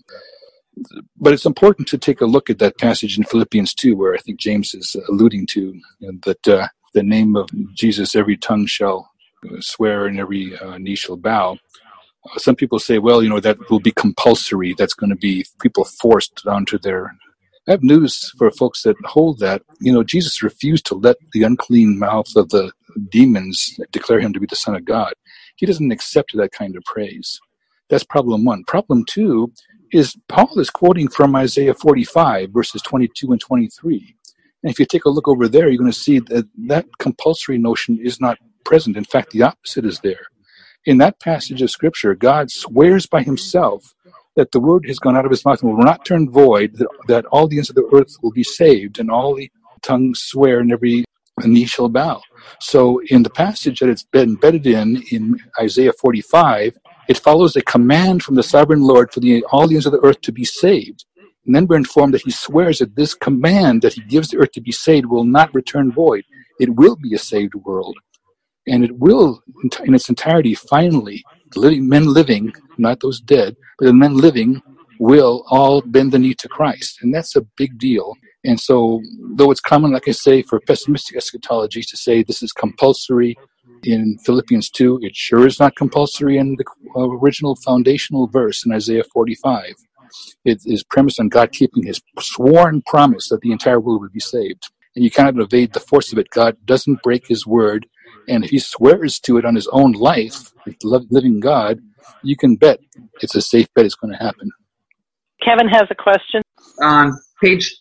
But it's important to take a look at that passage in Philippians 2, where I think James is alluding to that the name of Jesus, every tongue shall swear and every knee shall bow. Some people say, well, that will be compulsory. That's going to be people forced onto their... I have news for folks that hold that. Jesus refused to let the unclean mouth of the demons declare him to be the Son of God. He doesn't accept that kind of praise. That's problem one. Problem two is Paul is quoting from Isaiah 45, verses 22 and 23. And if you take a look over there, you're going to see that that compulsory notion is not present. In fact, the opposite is there. In that passage of Scripture, God swears by himself that the word has gone out of his mouth and will not turn void, that all the ends of the earth will be saved, and all the tongues swear and every knee shall bow. So in the passage that it's been embedded in Isaiah 45, it follows a command from the sovereign Lord for all the ends of the earth to be saved. And then we're informed that he swears that this command that he gives the earth to be saved will not return void. It will be a saved world. And it will, in its entirety, finally, men living, not those dead, but the men living will all bend the knee to Christ. And that's a big deal. And so, though it's common, like I say, for pessimistic eschatology to say this is compulsory in Philippians 2, it sure is not compulsory in the original foundational verse in Isaiah 45. It is premised on God keeping his sworn promise that the entire world would be saved. And you cannot evade the force of it. God doesn't break his word. And if he swears to it on his own life, the living God, you can bet it's a safe bet it's going to happen. Kevin has a question. On page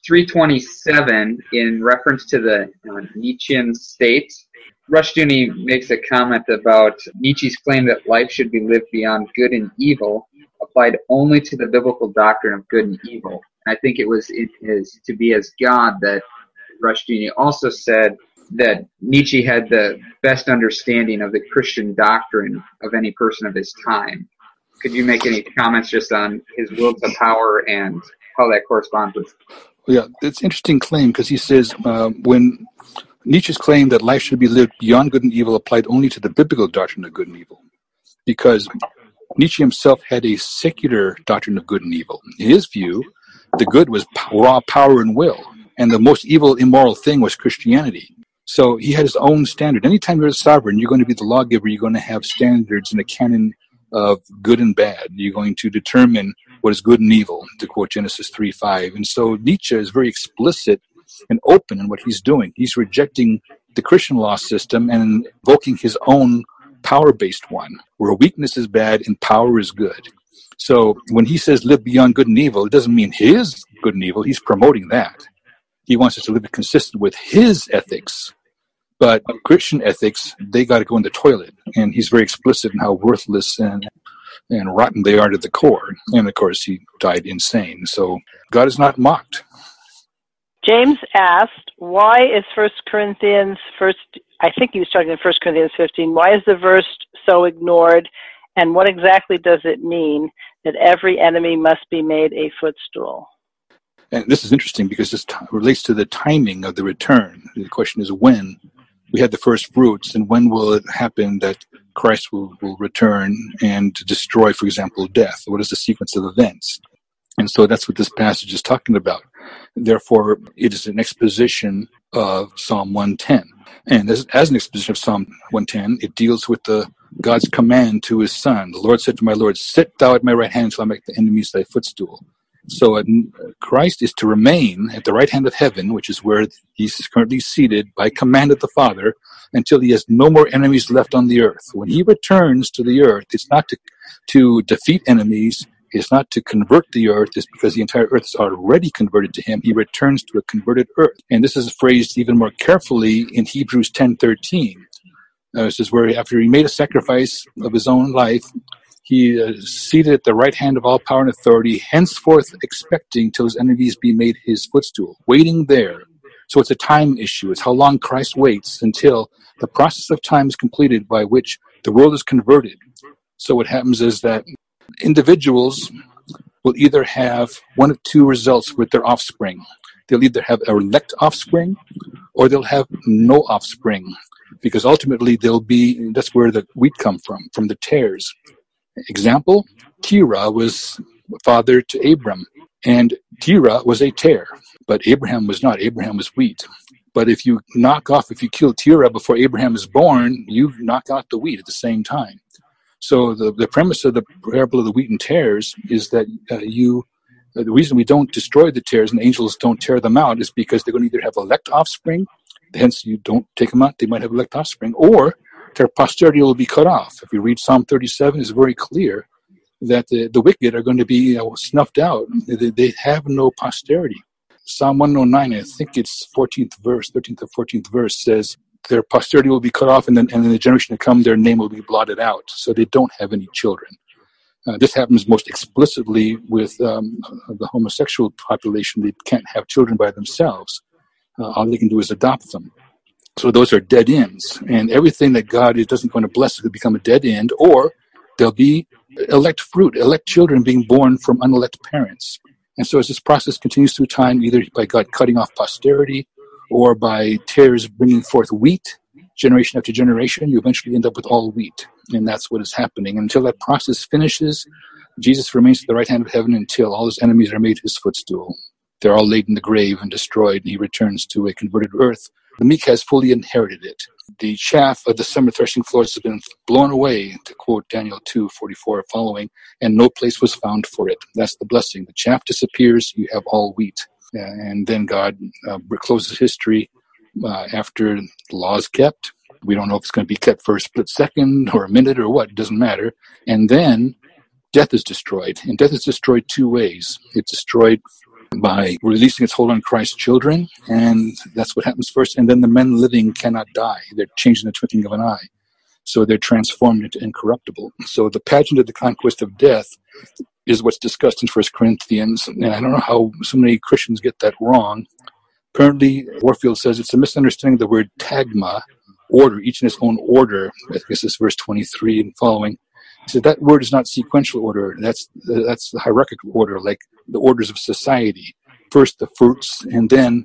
327, in reference to the Nietzschean state, Rushdoony makes a comment about Nietzsche's claim that life should be lived beyond good and evil applied only to the biblical doctrine of good and evil. And I think it was in his To Be As God that Rushdoony also said that Nietzsche had the best understanding of the Christian doctrine of any person of his time. Could you make any comments just on his will to power and how that corresponds with? Yeah, it's an interesting claim because he says when Nietzsche's claim that life should be lived beyond good and evil applied only to the biblical doctrine of good and evil, because Nietzsche himself had a secular doctrine of good and evil. In his view, the good was raw power and will, and the most evil, immoral thing was Christianity. So he had his own standard. Anytime you're a sovereign, you're going to be the lawgiver. You're going to have standards and a canon of good and bad. You're going to determine what is good and evil, to quote Genesis 3:5. And so Nietzsche is very explicit and open in what he's doing. He's rejecting the Christian law system and invoking his own power-based one, where weakness is bad and power is good. So when he says live beyond good and evil, it doesn't mean his good and evil. He's promoting that. He wants us to live consistent with his ethics. But Christian ethics, they got to go in the toilet. And he's very explicit in how worthless and rotten they are to the core. And, of course, he died insane. So God is not mocked. James asked, why is 1 Corinthians, I think he was talking in 1 Corinthians 15, why is the verse so ignored? And what exactly does it mean that every enemy must be made a footstool? And this is interesting because this relates to the timing of the return. The question is when. We had the first fruits, and when will it happen that Christ will return and destroy, for example, death? What is the sequence of events? And so that's what this passage is talking about. Therefore, it is an exposition of Psalm 110. And as an exposition of Psalm 110, it deals with God's command to his son. The Lord said to my Lord, sit thou at my right hand until I make the enemies thy footstool. So Christ is to remain at the right hand of heaven, which is where he's currently seated by command of the Father, until he has no more enemies left on the earth. When he returns to the earth, it's not to defeat enemies, it's not to convert the earth, it's because the entire earth is already converted to him. He returns to a converted earth. And this is phrased even more carefully in Hebrews 10:13. This is where after he made a sacrifice of his own life, He is seated at the right hand of all power and authority, henceforth expecting till his enemies be made his footstool, waiting there. So it's a time issue. It's how long Christ waits until the process of time is completed by which the world is converted. So what happens is that individuals will either have one of two results with their offspring. They'll either have elect offspring or they'll have no offspring, because ultimately that's where the wheat come from the tares. Example, Terah was father to Abram, and Terah was a tare, but Abraham was not. Abraham was wheat. But if you kill Terah before Abraham is born, you knock out the wheat at the same time. So the premise of the parable of the wheat and tares is that the reason we don't destroy the tares and the angels don't tear them out is because they're going to either have elect offspring, hence you don't take them out, they might have elect offspring, or their posterity will be cut off. If you read Psalm 37, it's very clear that the wicked are going to be snuffed out. They have no posterity. Psalm 109, I think it's 13th or 14th verse, says their posterity will be cut off, and then in the generation to come, their name will be blotted out. So they don't have any children. This happens most explicitly with the homosexual population. They can't have children by themselves. All they can do is adopt them. So those are dead ends. And everything that God doesn't want to bless will become a dead end, or there'll be elect fruit, elect children being born from unelect parents. And so as this process continues through time, either by God cutting off posterity or by tares bringing forth wheat, generation after generation, you eventually end up with all wheat. And that's what is happening. And until that process finishes, Jesus remains at the right hand of heaven until all his enemies are made his footstool. They're all laid in the grave and destroyed, and he returns to a converted earth. The meek has fully inherited it. The chaff of the summer threshing floors has been blown away, to quote Daniel 2:44 following, and no place was found for it. That's the blessing. The chaff disappears, you have all wheat. And then God closes history after the law is kept. We don't know if it's going to be kept for a split second or a minute or what. It doesn't matter. And then death is destroyed. And death is destroyed two ways. It's destroyed by releasing its hold on Christ's children, and that's what happens first. And then the men living cannot die. They're changed in the twinkling of an eye. So they're transformed into incorruptible. So the pageant of the conquest of death is what's discussed in 1 Corinthians. And I don't know how so many Christians get that wrong. Apparently, Warfield says it's a misunderstanding of the word tagma, order, each in its own order. I guess it's verse 23 and following. He said that word is not sequential order. That's the hierarchical order, like the orders of society. First the fruits, and then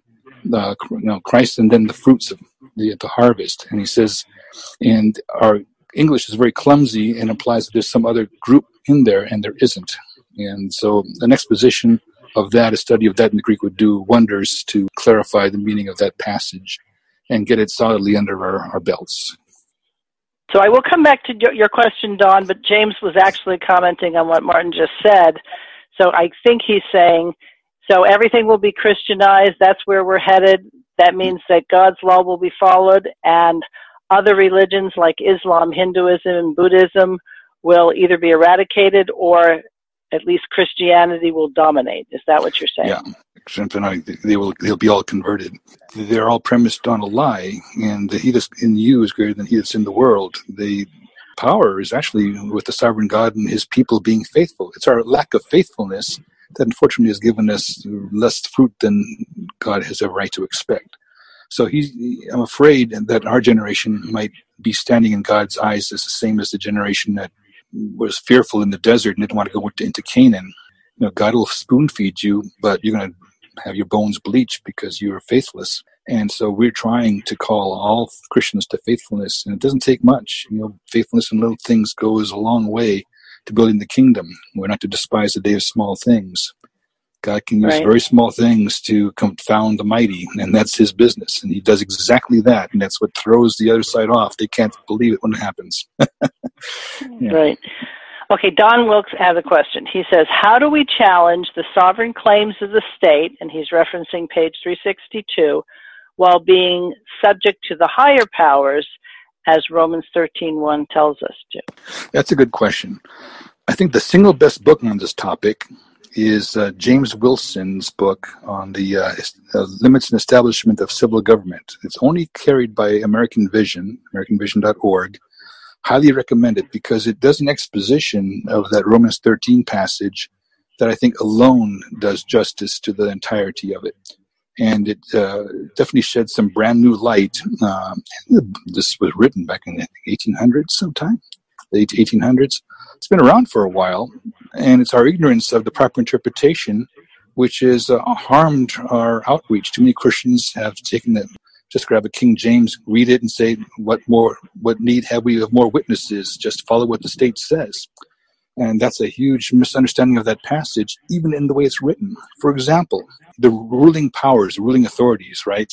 Christ, and then the fruits of the harvest. And he says, and our English is very clumsy and implies that there's some other group in there, and there isn't. And so an exposition of that, a study of that in the Greek, would do wonders to clarify the meaning of that passage and get it solidly under our belts. So I will come back to your question, Don, but James was actually commenting on what Martin just said. So I think he's saying, so everything will be Christianized, that's where we're headed. That means that God's law will be followed, and other religions like Islam, Hinduism, and Buddhism will either be eradicated or at least Christianity will dominate. Is that what you're saying? Yeah. They'll be all converted. They're all premised on a lie, and he that's in you is greater than he that's in the world. The power is actually with the sovereign God and his people being faithful. It's our lack of faithfulness that unfortunately has given us less fruit than God has a right to expect. So I'm afraid that our generation might be standing in God's eyes as the same as the generation that was fearful in the desert and didn't want to go into Canaan. God will spoon feed you, but you're going to have your bones bleached because you are faithless. And so we're trying to call all Christians to faithfulness, and it doesn't take much. Faithfulness in little things goes a long way to building the kingdom. We're not to despise the day of small things. God can use very small things to confound the mighty, and that's his business. And he does exactly that, and that's what throws the other side off. They can't believe it when it happens. Yeah. Right. Okay, Don Wilkes has a question. He says, how do we challenge the sovereign claims of the state, and he's referencing page 362, while being subject to the higher powers, as Romans 13:1 tells us to? That's a good question. I think the single best book on this topic is James Wilson's book on the limits and establishment of civil government. It's only carried by American Vision, AmericanVision.org. highly recommend it because it does an exposition of that Romans 13 passage that I think alone does justice to the entirety of it. And it definitely sheds some brand new light. This was written back in the 1800s sometime, the 1800s. It's been around for a while, and it's our ignorance of the proper interpretation which has harmed our outreach. Too many Christians have taken it, just grab a King James, read it, and say, what need have we of more witnesses? Just follow what the state says. And that's a huge misunderstanding of that passage, even in the way it's written. For example, the ruling powers, ruling authorities, right?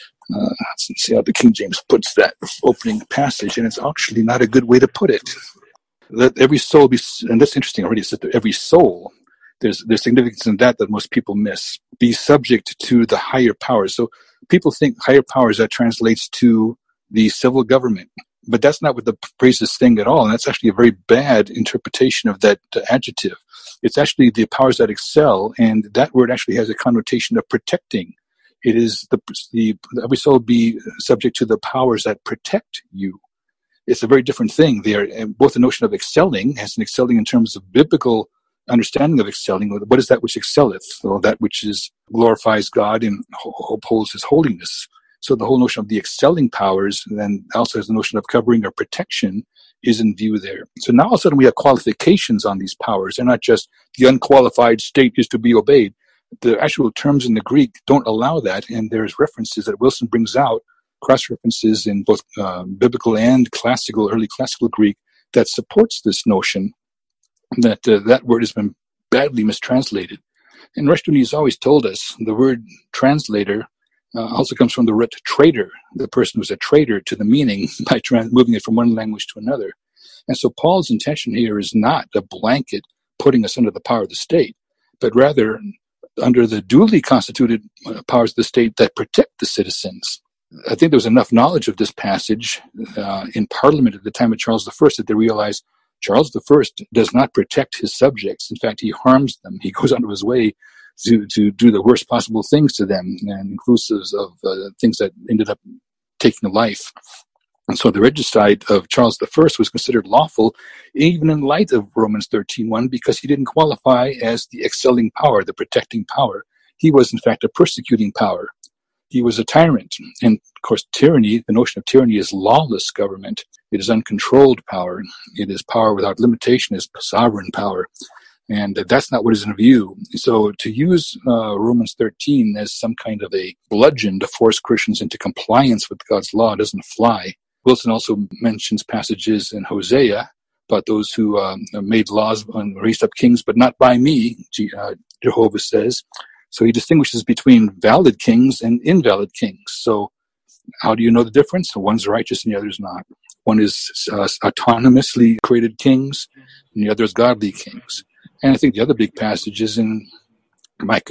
Let's see how the King James puts that opening passage, and it's actually not a good way to put it. Let every soul be, and that's interesting already, it says that every soul, there's significance in that most people miss, be subject to the higher powers. So people think higher powers, that translates to the civil government. But that's not what the phrase is saying at all, and that's actually a very bad interpretation of that adjective. It's actually the powers that excel, and that word actually has a connotation of protecting. It is every soul be subject to the powers that protect you. It's a very different thing. They are both the notion of excelling, as in excelling in terms of biblical understanding of excelling. What is that which excelleth? Well, that which glorifies God and upholds His holiness. So the whole notion of the excelling powers, and then also has the notion of covering or protection, is in view there. So now all of a sudden we have qualifications on these powers. They're not just the unqualified state is to be obeyed. The actual terms in the Greek don't allow that, and there's references that Wilson brings out, cross-references in both biblical and early classical Greek, that supports this notion that that word has been badly mistranslated. And Rushdoony has always told us the word translator also comes from the root traitor, the person who's a traitor to the meaning by moving it from one language to another. And so Paul's intention here is not a blanket putting us under the power of the state, but rather under the duly constituted powers of the state that protect the citizens. I think there was enough knowledge of this passage in Parliament at the time of Charles I that they realized Charles I does not protect his subjects. In fact, he harms them. He goes out of his way to do the worst possible things to them, and inclusive of things that ended up taking life. And so the regicide of Charles I was considered lawful, even in light of Romans 13:1, because he didn't qualify as the excelling power, the protecting power. He was, in fact, a persecuting power. He was a tyrant. And, of course, tyranny, the notion of tyranny is lawless government. It is uncontrolled power. It is power without limitation, is sovereign power. And that's not what is in view. So to use Romans 13 as some kind of a bludgeon to force Christians into compliance with God's law doesn't fly. Wilson also mentions passages in Hosea about those who made laws and raised up kings, but not by me, Jehovah says. So he distinguishes between valid kings and invalid kings. So how do you know the difference? So one's righteous and the other's not. One is autonomously created kings, and the other is godly kings. And I think the other big passage is in Micah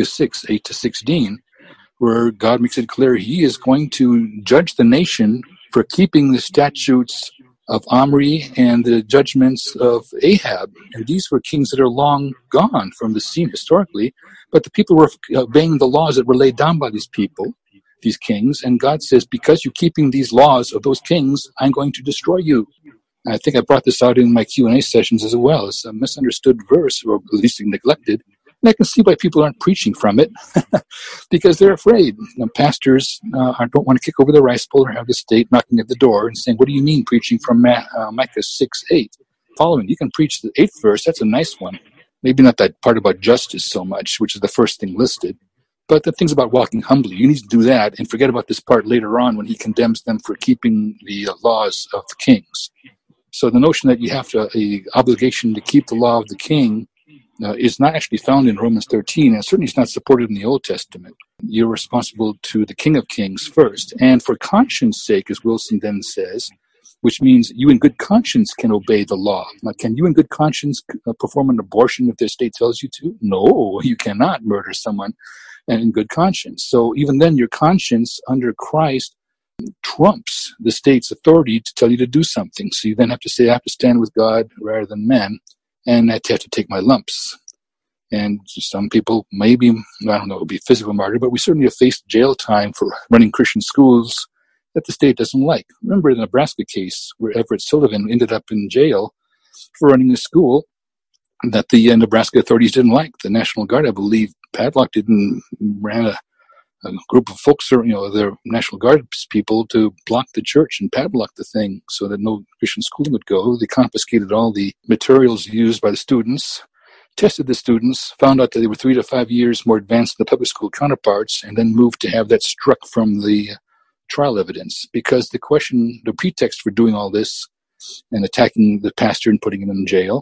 6:8-16, where God makes it clear He is going to judge the nation for keeping the statutes of Omri and the judgments of Ahab. And these were kings that are long gone from the scene historically, but the people were obeying the laws that were laid down by these people, these kings. And God says, because you're keeping these laws of those kings, I'm going to destroy you. And I think I brought this out in my Q&A sessions as well. It's a misunderstood verse, or at least neglected. And I can see why people aren't preaching from it, because they're afraid. Pastors don't want to kick over the rice bowl or have the state knocking at the door and saying, what do you mean preaching from Micah 6:8? Following, you can preach the 8th verse. That's a nice one. Maybe not that part about justice so much, which is the first thing listed. But the things about walking humbly, you need to do that and forget about this part later on when he condemns them for keeping the laws of the kings. So the notion that you have an obligation to keep the law of the king is not actually found in Romans 13, and certainly is not supported in the Old Testament. You're responsible to the King of Kings first, and for conscience sake, as Wilson then says, which means you in good conscience can obey the law. Now, can you in good conscience perform an abortion if the state tells you to? No, you cannot murder someone in good conscience. So even then, your conscience under Christ trumps the state's authority to tell you to do something. So you then have to say, I have to stand with God rather than men, and I have to take my lumps. And some people, maybe, I don't know, it would be physical martyr, but we certainly have faced jail time for running Christian schools that the state doesn't like. Remember the Nebraska case where Everett Sullivan ended up in jail for running a school that the Nebraska authorities didn't like. The National Guard, I believe, padlocked it and ran a group of folks, their National Guard people, to block the church and padlock the thing so that no Christian schooling would go. They confiscated all the materials used by the students, tested the students, found out that they were 3 to 5 years more advanced than the public school counterparts, and then moved to have that struck from the trial evidence. Because the pretext for doing all this and attacking the pastor and putting him in jail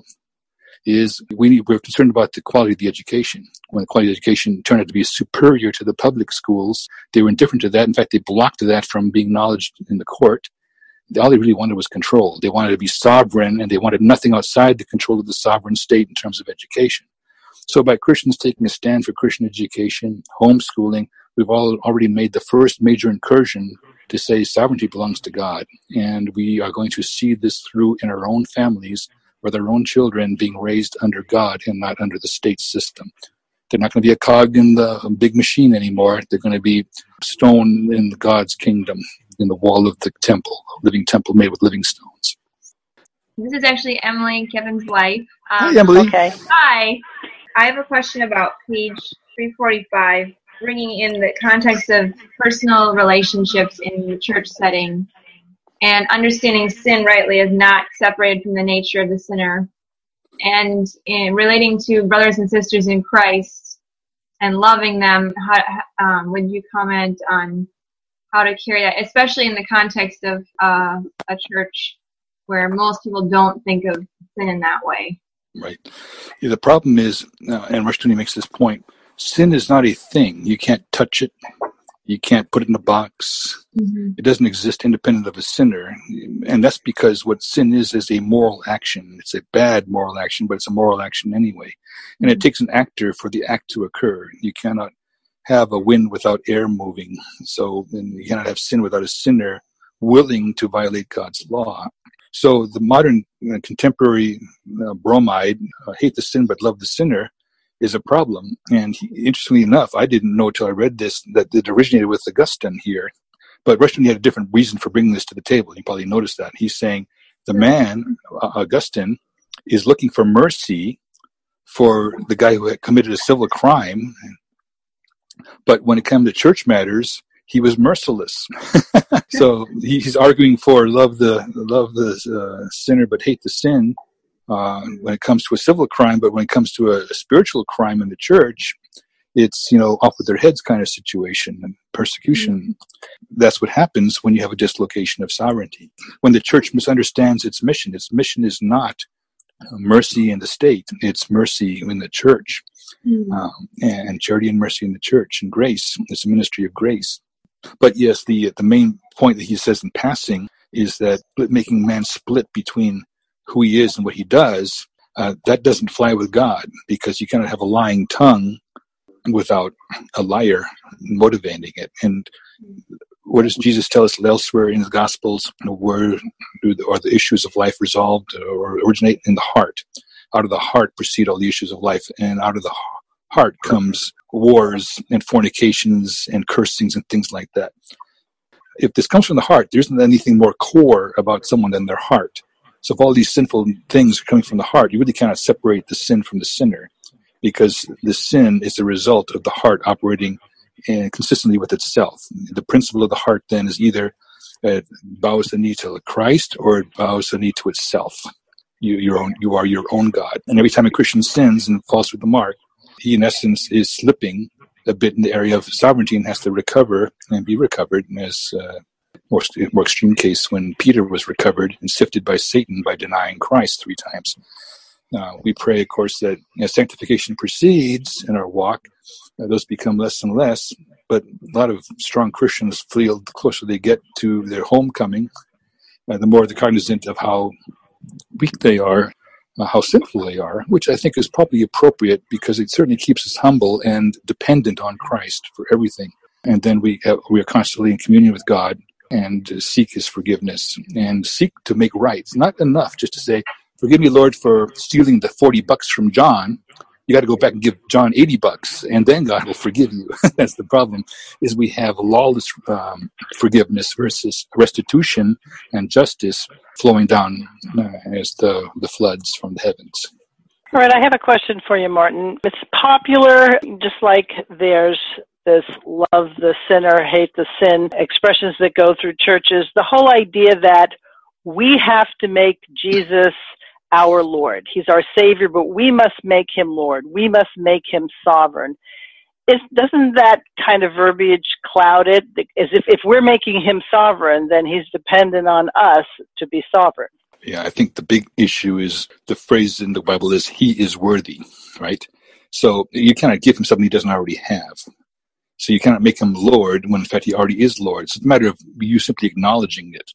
is we're concerned about the quality of the education. When the quality of education turned out to be superior to the public schools, they were indifferent to that. In fact, they blocked that from being acknowledged in the court. All they really wanted was control. They wanted to be sovereign, and they wanted nothing outside the control of the sovereign state in terms of education. So by Christians taking a stand for Christian education, homeschooling, we've already made the first major incursion to say sovereignty belongs to God. And we are going to see this through in our own families, with our own children being raised under God and not under the state system. They're not going to be a cog in the big machine anymore. They're going to be stone in God's kingdom, in the wall of the temple, living temple made with living stones. This is actually Emily, Kevin's wife. Hi, Emily. Okay. Hi. I have a question about page 345, bringing in the context of personal relationships in the church setting, and understanding sin rightly as not separated from the nature of the sinner, and in relating to brothers and sisters in Christ and loving them. Would you comment on how to carry that, especially in the context of a church where most people don't think of sin in that way? Right. Yeah, the problem is, and Rushdoony makes this point, sin is not a thing. You can't touch it. You can't put it in a box. Mm-hmm. It doesn't exist independent of a sinner. And that's because what sin is a moral action. It's a bad moral action, but it's a moral action anyway. And it takes an actor for the act to occur. You cannot have a wind without air moving. So you cannot have sin without a sinner willing to violate God's law. So the modern contemporary bromide, hate the sin but love the sinner, is a problem. And interestingly enough, I didn't know until I read this that it originated with Augustine here. But Rushdoony had a different reason for bringing this to the table. You probably noticed that. He's saying the man, Augustine, is looking for mercy for the guy who had committed a civil crime. But when it came to church matters, he was merciless. So he's arguing for love the sinner but hate the sin when it comes to a civil crime. But when it comes to a spiritual crime in the church, it's, off with their heads kind of situation and persecution. Mm-hmm. That's what happens when you have a dislocation of sovereignty. When the church misunderstands its mission is not mercy in the state, it's mercy in the church. Mm-hmm. And charity and mercy in the church, and grace. It's a ministry of grace. But yes, the main point that he says in passing is that making man split between who he is and what he does, that doesn't fly with God, because you cannot have a lying tongue without a liar motivating it. And what does Jesus tell us elsewhere in the Gospels? Where are the issues of life resolved or originate? In the heart. Out of the heart proceed all the issues of life, and out of the heart comes wars and fornications and cursings and things like that. If this comes from the heart, there isn't anything more core about someone than their heart. So if all these sinful things are coming from the heart, you really cannot separate the sin from the sinner, because the sin is the result of the heart operating consistently with itself. The principle of the heart then is either it bows the knee to Christ or it bows the knee to itself. You are your own God. And every time a Christian sins and falls through the mark, he in essence is slipping a bit in the area of sovereignty and has to recover and be recovered. And as more extreme case when Peter was recovered and sifted by Satan by denying Christ 3 times. We pray, of course, that as sanctification proceeds in our walk, those become less and less. But a lot of strong Christians feel the closer they get to their homecoming, the more they're cognizant of how weak they are, how sinful they are, which I think is probably appropriate, because it certainly keeps us humble and dependent on Christ for everything. And then we are constantly in communion with God and seek his forgiveness and seek to make right. It's not enough just to say, forgive me, Lord, for stealing the $40 from John. You got to go back and give John $80, and then God will forgive you. That's the problem, is we have lawless forgiveness versus restitution and justice flowing down as the floods from the heavens. All right, I have a question for you, Martin. It's popular, just like there's this love the sinner, hate the sin expressions that go through churches, the whole idea that we have to make Jesus our Lord. He's our Savior, but we must make him Lord. We must make him sovereign. Doesn't that kind of verbiage cloud it? As if we're making him sovereign, then he's dependent on us to be sovereign. Yeah, I think the big issue is the phrase in the Bible is, he is worthy, right? So you cannot give him something he doesn't already have. So you cannot make him Lord when in fact he already is Lord. It's a matter of you simply acknowledging it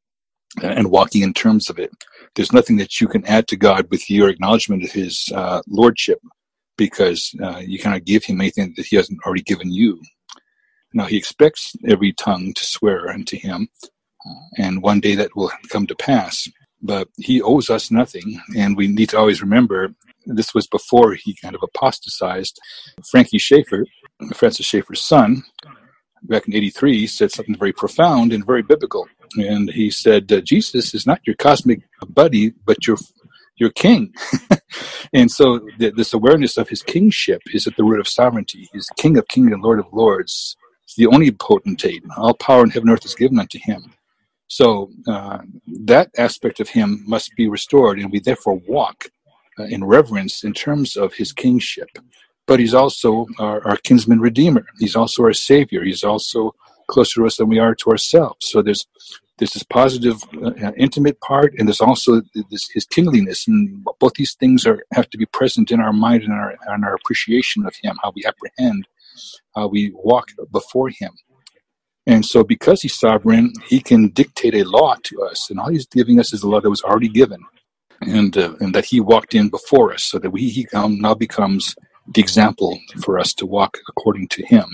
and walking in terms of it. There's nothing that you can add to God with your acknowledgement of his lordship, because you cannot give him anything that he hasn't already given you. Now, he expects every tongue to swear unto him, and one day that will come to pass. But he owes us nothing, and we need to always remember this was before he kind of apostatized. Francis Schaeffer's son, back in 1983, said something very profound and very biblical. And he said, Jesus is not your cosmic buddy, but your king. And so this awareness of his kingship is at the root of sovereignty. He's King of kings and Lord of lords. He's the only potentate. All power in heaven and earth is given unto him. So that aspect of him must be restored, and we therefore walk in reverence in terms of his kingship. But he's also our kinsman redeemer. He's also our savior. He's also closer to us than we are to ourselves. So there's this positive, intimate part, and there's also his kingliness. And both these things have to be present in our mind and our appreciation of him, how we apprehend, how we walk before him. And so because he's sovereign, he can dictate a law to us. And all he's giving us is a law that was already given. And that he walked in before us, so that he now becomes the example for us to walk according to him.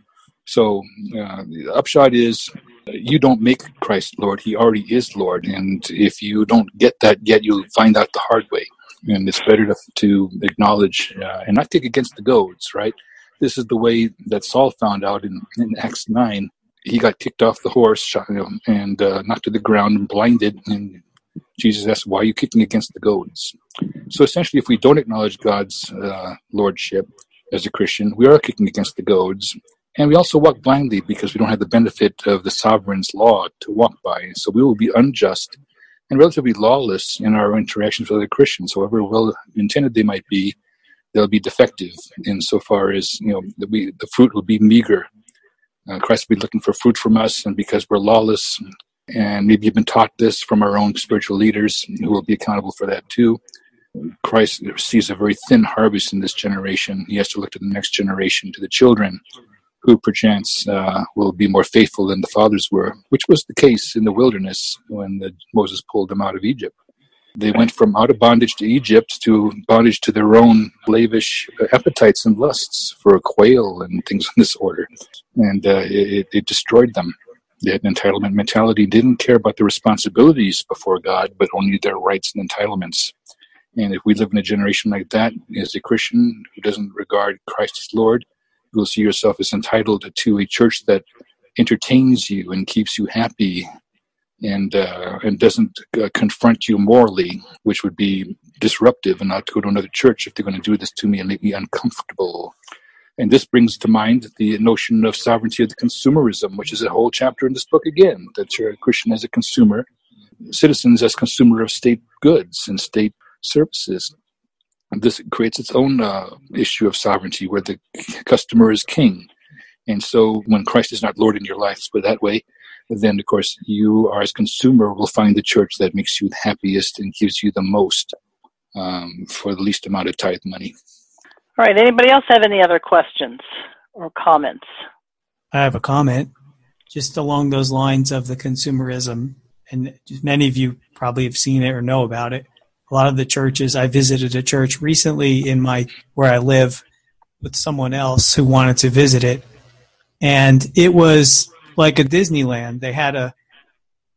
So the upshot is, you don't make Christ Lord. He already is Lord. And if you don't get that yet, you'll find out the hard way. And it's better to acknowledge and not kick against the goads, right? This is the way that Saul found out in Acts 9. He got kicked off the horse, shot him, and knocked to the ground and blinded. And Jesus asked, why are you kicking against the goads? So essentially, if we don't acknowledge God's lordship as a Christian, we are kicking against the goads. And we also walk blindly because we don't have the benefit of the sovereign's law to walk by. So we will be unjust and relatively lawless in our interactions with other Christians. However well-intended they might be, they'll be defective insofar as the fruit will be meager. Christ will be looking for fruit from us, and because we're lawless, and maybe you've been taught this from our own spiritual leaders who will be accountable for that too, Christ sees a very thin harvest in this generation. He has to look to the next generation, to the children, who perchance will be more faithful than the fathers were, which was the case in the wilderness when Moses pulled them out of Egypt. They went from out of bondage to Egypt to bondage to their own lavish appetites and lusts for a quail and things of this order. And it destroyed them. They had an entitlement mentality, didn't care about the responsibilities before God, but only their rights and entitlements. And if we live in a generation like that, as a Christian who doesn't regard Christ as Lord, you will see yourself as entitled to a church that entertains you and keeps you happy and doesn't confront you morally, which would be disruptive, and not to go to another church if they're going to do this to me and make me uncomfortable. And this brings to mind the notion of sovereignty of the consumerism, which is a whole chapter in this book again, that you're a Christian as a consumer, citizens as consumer of state goods and state services. This creates its own issue of sovereignty where the customer is king. And so when Christ is not Lord in your life, but that way, then, of course, you are as consumer will find the church that makes you the happiest and gives you the most for the least amount of tithe money. All right. Anybody else have any other questions or comments? I have a comment just along those lines of the consumerism, and many of you probably have seen it or know about it. A lot of the churches, I visited a church recently where I live with someone else who wanted to visit it, and it was like a Disneyland. They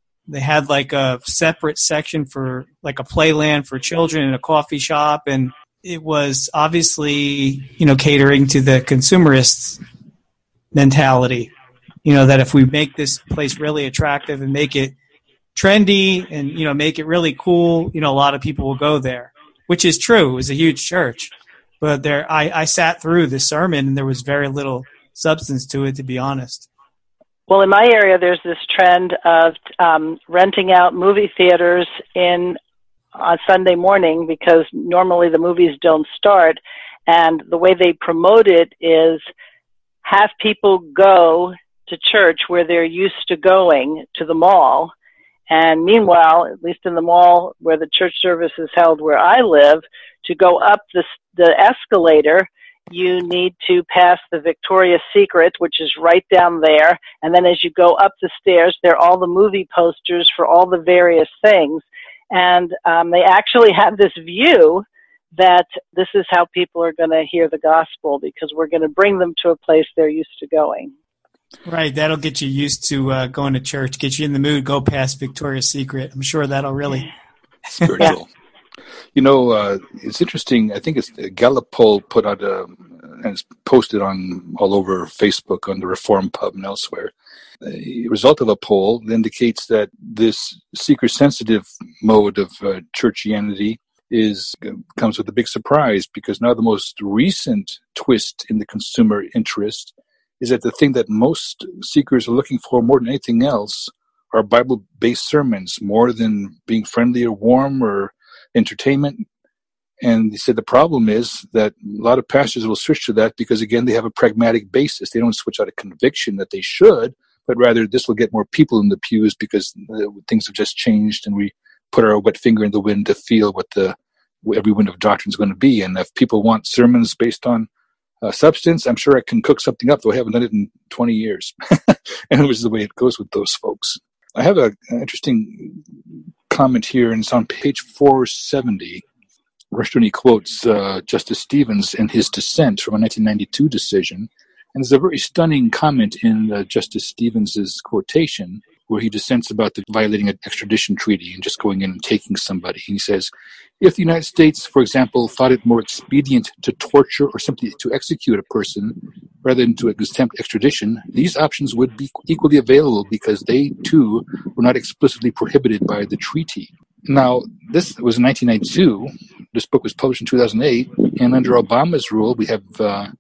had like a separate section for like a playland for children and a coffee shop, and it was obviously, catering to the consumerist mentality. That if we make this place really attractive and make it trendy and, make it really cool, a lot of people will go there, which is true. It was a huge church. But I sat through the sermon and there was very little substance to it, to be honest. Well, in my area, there's this trend of renting out movie theaters on Sunday morning because normally the movies don't start. And the way they promote it is have people go to church where they're used to going, to the mall. And meanwhile, at least in the mall where the church service is held where I live, to go up the escalator, you need to pass the Victoria's Secret, which is right down there. And then as you go up the stairs, there are all the movie posters for all the various things. And they actually have this view that this is how people are going to hear the gospel because we're going to bring them to a place they're used to going. Right, that'll get you used to going to church, get you in the mood, go past Victoria's Secret. I'm sure that'll really... Spiritual. It's interesting. I think it's a Gallup poll put out and it's posted on all over Facebook on the Reform Pub and elsewhere. The result of a poll indicates that this seeker-sensitive mode of churchianity comes with a big surprise because now the most recent twist in the consumer interest is that the thing that most seekers are looking for more than anything else are Bible-based sermons, more than being friendly or warm or entertainment. And they said the problem is that a lot of pastors will switch to that because, again, they have a pragmatic basis. They don't switch out of conviction that they should, but rather this will get more people in the pews because things have just changed and we put our wet finger in the wind to feel what every wind of doctrine is going to be. And if people want sermons based on substance, I'm sure I can cook something up, though I haven't done it in 20 years. And it was the way it goes with those folks. I have an interesting comment here, and it's on page 470. Rushdoony quotes Justice Stevens in his dissent from a 1992 decision. And there's a very stunning comment in Justice Stevens' quotation where he dissents about the violating an extradition treaty and just going in and taking somebody. And he says, if the United States, for example, thought it more expedient to torture or simply to execute a person rather than to attempt extradition, these options would be equally available because they, too, were not explicitly prohibited by the treaty. Now, this was in 1992. This book was published in 2008. And under Obama's rule, we have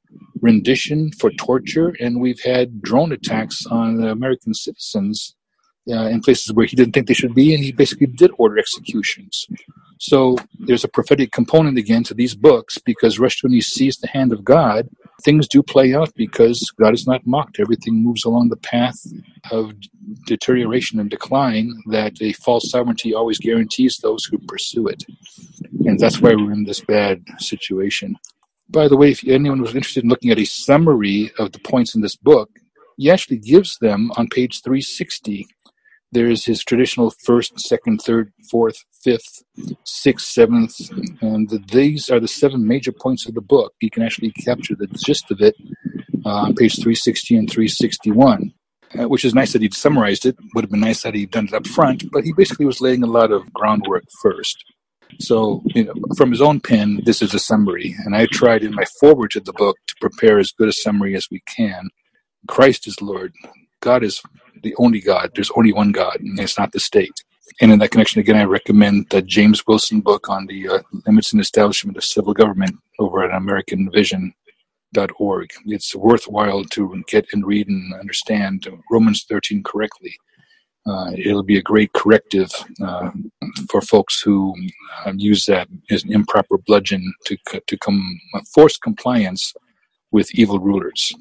rendition for torture, and we've had drone attacks on American citizens in places where he didn't think they should be, and he basically did order executions. So there's a prophetic component again to these books because Rushdoony sees the hand of God. Things do play out because God is not mocked. Everything moves along the path of deterioration and decline that a false sovereignty always guarantees those who pursue it. And that's why we're in this bad situation. By the way, if anyone was interested in looking at a summary of the points in this book, he actually gives them on page 360. There's his traditional first, second, third, fourth, fifth, sixth, seventh, and these are the 7 major points of the book. You can actually capture the gist of it on page 360 and 361, which is nice that he'd summarized it. Would have been nice that he'd done it up front, but he basically was laying a lot of groundwork first. So, from his own pen, this is a summary, and I tried in my foreword to the book to prepare as good a summary as we can. Christ is Lord. God is the only God. There's only one God, and it's not the state. And in that connection, again, I recommend the James Wilson book on the limits and establishment of civil government over at AmericanVision.org. It's worthwhile to get and read and understand Romans 13 correctly. It'll be a great corrective for folks who use that as an improper bludgeon to force compliance with evil rulers.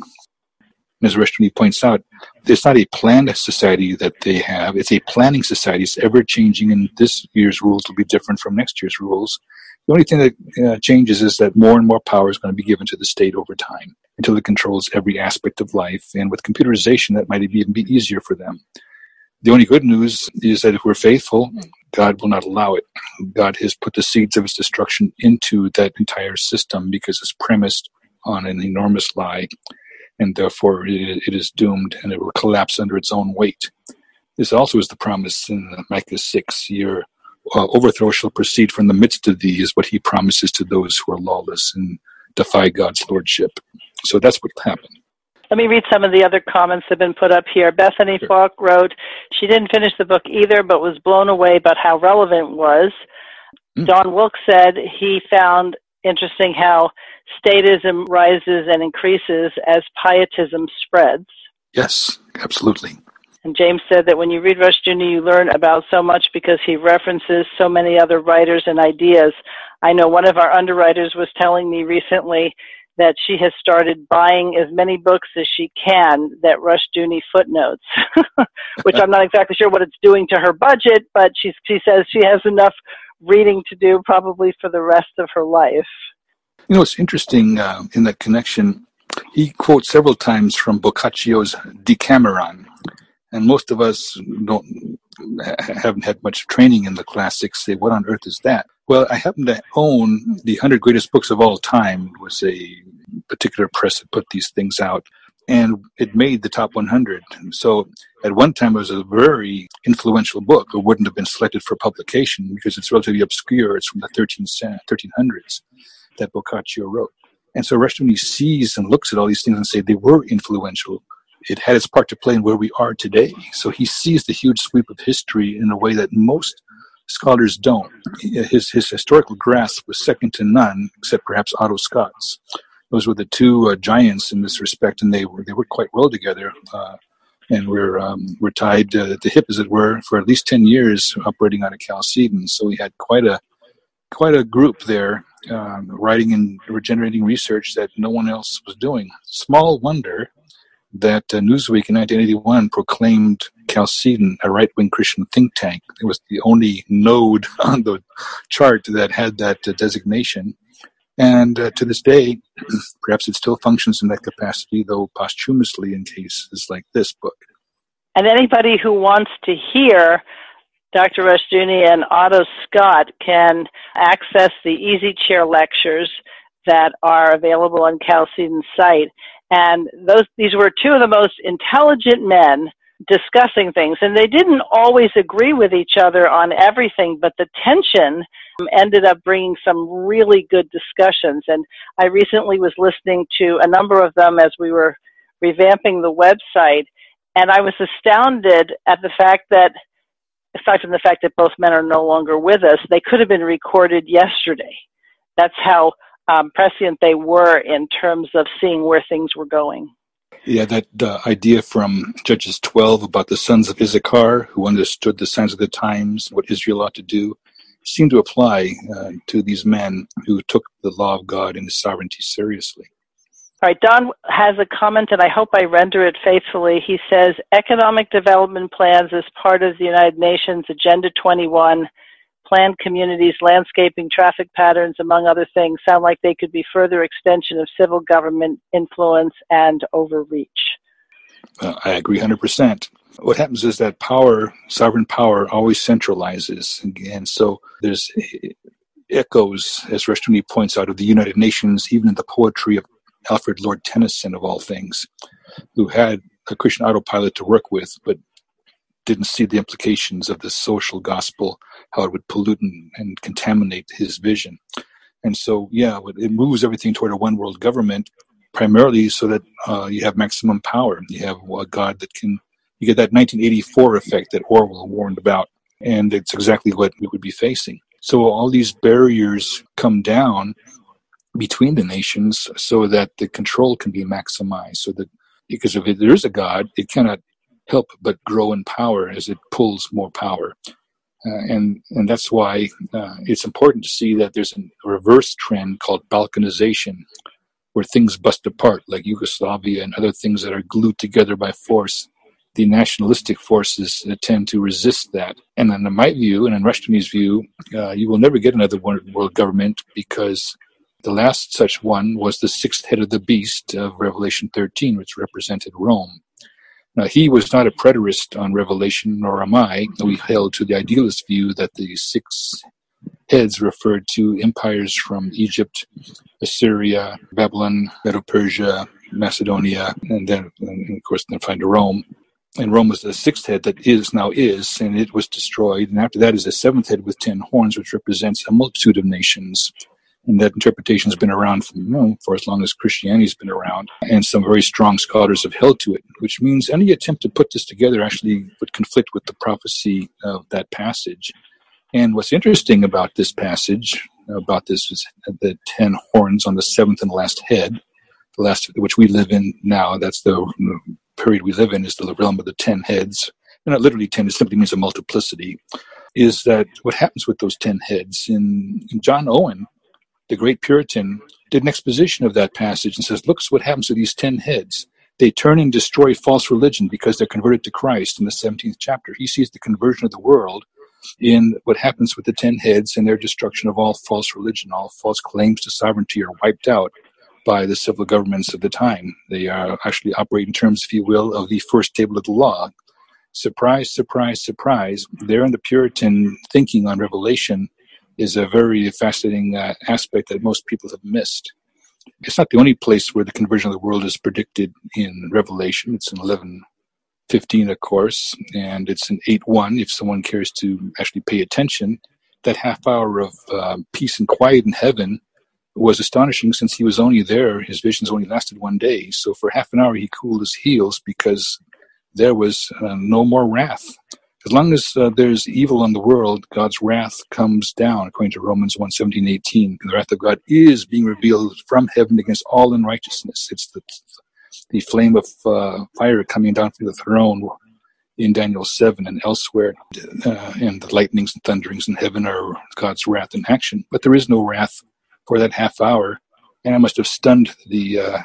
As Rushdoony points out, it's not a planned society that they have. It's a planning society. It's ever-changing, and this year's rules will be different from next year's rules. The only thing that changes is that more and more power is going to be given to the state over time until it controls every aspect of life. And with computerization, that might even be easier for them. The only good news is that if we're faithful, God will not allow it. God has put the seeds of his destruction into that entire system because it's premised on an enormous lie. And therefore it is doomed, and it will collapse under its own weight. This also is the promise in Micah 6. Your overthrow shall proceed from the midst of thee is what he promises to those who are lawless and defy God's lordship. So that's what happened. Let me read some of the other comments that have been put up here. Bethany Falk wrote, she didn't finish the book either, but was blown away about how relevant it was. Don Wilkes said he found interesting how statism rises and increases as pietism spreads. Yes, absolutely. And James said that when you read Rushdoony, you learn about so much because he references so many other writers and ideas. I know one of our underwriters was telling me recently that she has started buying as many books as she can that Rushdoony footnotes, which I'm not exactly sure what it's doing to her budget, but she says she has enough reading to do probably for the rest of her life. You know, it's interesting in that connection. He quotes several times from Boccaccio's Decameron, and most of us haven't had much training in the classics. Say, what on earth is that? Well, I happen to own the 100 Greatest Books of All Time. It was a particular press that put these things out, and it made the top 100. So at one time, it was a very influential book. It wouldn't have been selected for publication because it's relatively obscure. It's from the 1300s that Boccaccio wrote. And so Rushdoony sees and looks at all these things and say they were influential. It had its part to play in where we are today. So he sees the huge sweep of history in a way that most scholars don't. His historical grasp was second to none, except perhaps Otto Scott's. Those were the two giants in this respect, and they worked quite well together. And we're tied at the hip, as it were, for at least 10 years operating out of Chalcedon. So we had quite a group there writing and generating research that no one else was doing. Small wonder that Newsweek in 1981 proclaimed Chalcedon a right-wing Christian think tank. It was the only node on the chart that had that designation. And to this day, perhaps it still functions in that capacity, though posthumously in cases like this book. And anybody who wants to hear Dr. Rushdoony and Otto Scott can access the Easy Chair lectures that are available on Chalcedon's site. And these were two of the most intelligent men discussing things. And they didn't always agree with each other on everything, but the tension ended up bringing some really good discussions. And I recently was listening to a number of them as we were revamping the website, and I was astounded at the fact that, aside from the fact that both men are no longer with us, they could have been recorded yesterday. That's how prescient they were in terms of seeing where things were going. Yeah, that idea from Judges 12 about the sons of Issachar who understood the signs of the times, what Israel ought to do, seemed to apply to these men who took the law of God and his sovereignty seriously. All right, Don has a comment, and I hope I render it faithfully. He says, economic development plans as part of the United Nations Agenda 21, planned communities, landscaping, traffic patterns, among other things, sound like they could be further extension of civil government influence and overreach. I agree 100%. What happens is that power, sovereign power, always centralizes. And so there's echoes, as Rushdoony points out, of the United Nations, even in the poetry of Alfred Lord Tennyson, of all things, who had a Christian autopilot to work with, but didn't see the implications of the social gospel, how it would pollute and contaminate his vision. And so, yeah, it moves everything toward a one-world government, primarily so that you have maximum power. You have a God that can, you get that 1984 effect that Orwell warned about, and it's exactly what we would be facing. So all these barriers come down between the nations so that the control can be maximized, so that, because if there is a God, it cannot help but grow in power as it pulls more power. And that's why it's important to see that there's a reverse trend called balkanization, where things bust apart, like Yugoslavia and other things that are glued together by force. The nationalistic forces tend to resist that. And in my view, and in Rushdoony's view, you will never get another world government, because the last such one was the sixth head of the beast of Revelation 13, which represented Rome. Now, he was not a preterist on Revelation, nor am I. We held to the idealist view that the six heads referred to empires from Egypt, Assyria, Babylon, Medo-Persia, Macedonia, and then, of course, then find Rome. And Rome was the sixth head that now is, and it was destroyed. And after that is the seventh head with 10 horns, which represents a multitude of nations. And that interpretation has been around for as long as Christianity's been around. And some very strong scholars have held to it, which means any attempt to put this together actually would conflict with the prophecy of that passage. And what's interesting about this passage, about this, is the 10 horns on the seventh and last head, the last, which we live in now. That's the period we live in, is the realm of the 10 heads. And not literally 10, it simply means a multiplicity. Is that what happens with those 10 heads? In John Owen, the great Puritan, did an exposition of that passage and says, look what happens to these 10 heads. They turn and destroy false religion because they're converted to Christ in the 17th chapter. He sees the conversion of the world in what happens with the 10 heads and their destruction of all false religion. All false claims to sovereignty are wiped out by the civil governments of the time. They actually operate in terms, if you will, of the first table of the law. Surprise, surprise, surprise. There in the Puritan thinking on Revelation is a very fascinating aspect that most people have missed. It's not the only place where the conversion of the world is predicted in Revelation. It's in 11:15, of course, and it's in 8:1, if someone cares to actually pay attention. That half hour of peace and quiet in heaven was astonishing, since he was only there. His visions only lasted one day. So for half an hour, he cooled his heels because there was no more wrath. As long as there's evil in the world, God's wrath comes down, according to Romans 1:17-18. The wrath of God is being revealed from heaven against all unrighteousness. It's the flame of fire coming down from the throne in Daniel 7 and elsewhere. And the lightnings and thunderings in heaven are God's wrath in action. But there is no wrath for that half hour. And I must have stunned the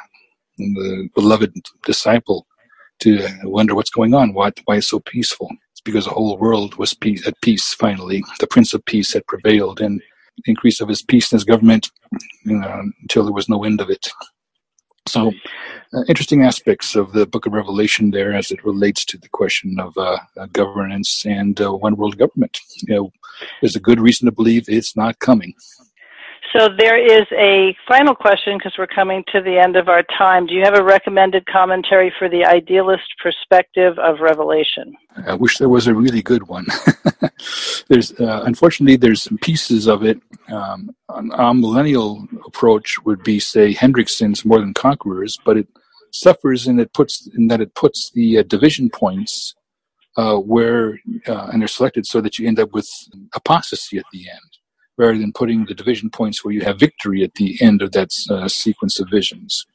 beloved disciple to wonder what's going on, why it's so peaceful. Because the whole world was at peace, finally. The Prince of Peace had prevailed, and the increase of his peace and his government until there was no end of it. So, interesting aspects of the book of Revelation there as it relates to the question of governance and one world government. There's a good reason to believe it's not coming. So there is a final question, because we're coming to the end of our time. Do you have a recommended commentary for the idealist perspective of Revelation? I wish there was a really good one. Unfortunately, there's some pieces of it. Our millennial approach would be, say, Hendrickson's More Than Conquerors, but it suffers in that it puts the division points and they're selected so that you end up with apostasy at the end, rather than putting the division points where you have victory at the end of that sequence of visions.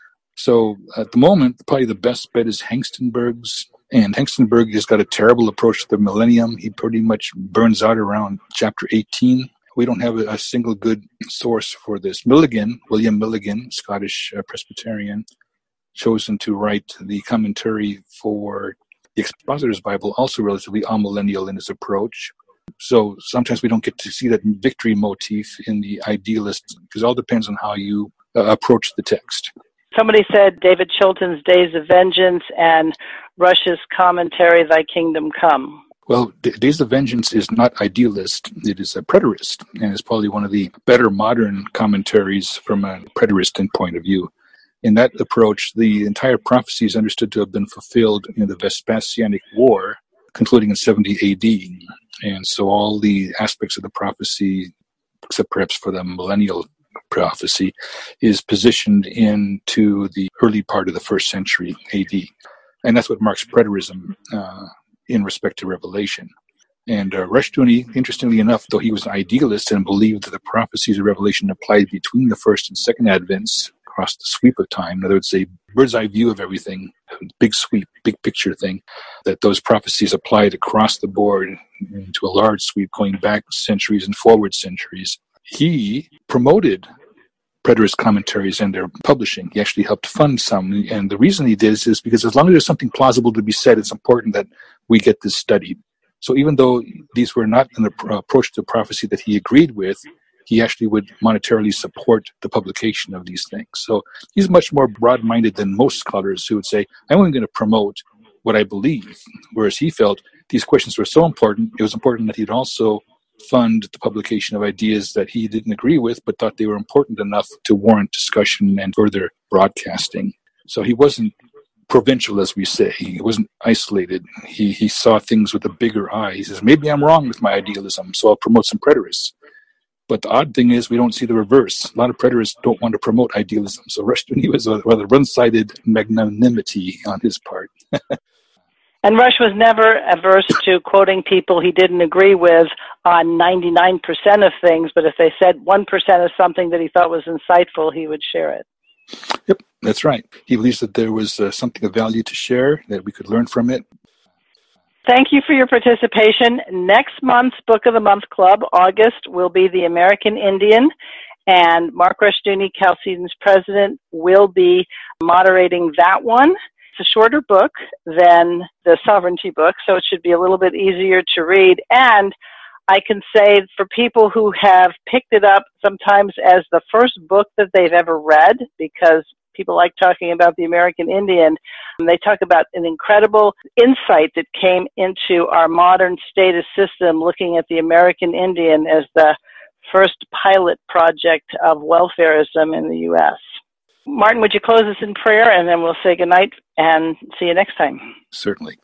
So at the moment, probably the best bet is Hengstenberg's. And Hengstenberg has got a terrible approach to the millennium. He pretty much burns out around chapter 18. We don't have a single good source for this. William Milligan, Scottish Presbyterian, chosen to write the commentary for the Expositor's Bible, also relatively amillennial in his approach. So sometimes we don't get to see that victory motif in the idealist, because it all depends on how you approach the text. Somebody said David Chilton's Days of Vengeance and Rush's commentary, Thy Kingdom Come. Well, Days of Vengeance is not idealist. It is a preterist, and it's probably one of the better modern commentaries from a preterist point of view. In that approach, the entire prophecy is understood to have been fulfilled in the Vespasianic War, concluding in 70 AD. And so all the aspects of the prophecy, except perhaps for the millennial prophecy, is positioned into the early part of the first century AD. And that's what marks preterism in respect to Revelation. And Rushdoony, interestingly enough, though he was an idealist and believed that the prophecies of Revelation applied between the first and second advents across the sweep of time, in other words, a bird's eye view of everything, big sweep, big picture thing, that those prophecies applied across the board into a large sweep going back centuries and forward centuries. He promoted preterist commentaries and their publishing. He actually helped fund some. And the reason he did is because as long as there's something plausible to be said, it's important that we get this studied. So even though these were not an approach to prophecy that he agreed with, he actually would monetarily support the publication of these things. So he's much more broad-minded than most scholars who would say, I'm only going to promote what I believe. Whereas he felt these questions were so important, it was important that he'd also fund the publication of ideas that he didn't agree with, but thought they were important enough to warrant discussion and further broadcasting. So he wasn't provincial, as we say. He wasn't isolated. He saw things with a bigger eye. He says, maybe I'm wrong with my idealism, so I'll promote some preterists. But the odd thing is we don't see the reverse. A lot of preterists don't want to promote idealism. So Rushdoony was a rather one-sided magnanimity on his part. And Rush was never averse to quoting people he didn't agree with on 99% of things, but if they said 1% of something that he thought was insightful, he would share it. Yep, that's right. He believes that there was something of value to share, that we could learn from it. Thank you for your participation. Next month's Book of the Month Club, August, will be The American Indian, and Mark Rushdoony, Chalcedon's president, will be moderating that one. It's a shorter book than the Sovereignty book, so it should be a little bit easier to read. And I can say for people who have picked it up sometimes as the first book that they've ever read, because people like talking about the American Indian, they talk about an incredible insight that came into our modern status system, looking at the American Indian as the first pilot project of welfarism in the U.S. Martin, would you close us in prayer, and then we'll say goodnight and see you next time. Certainly.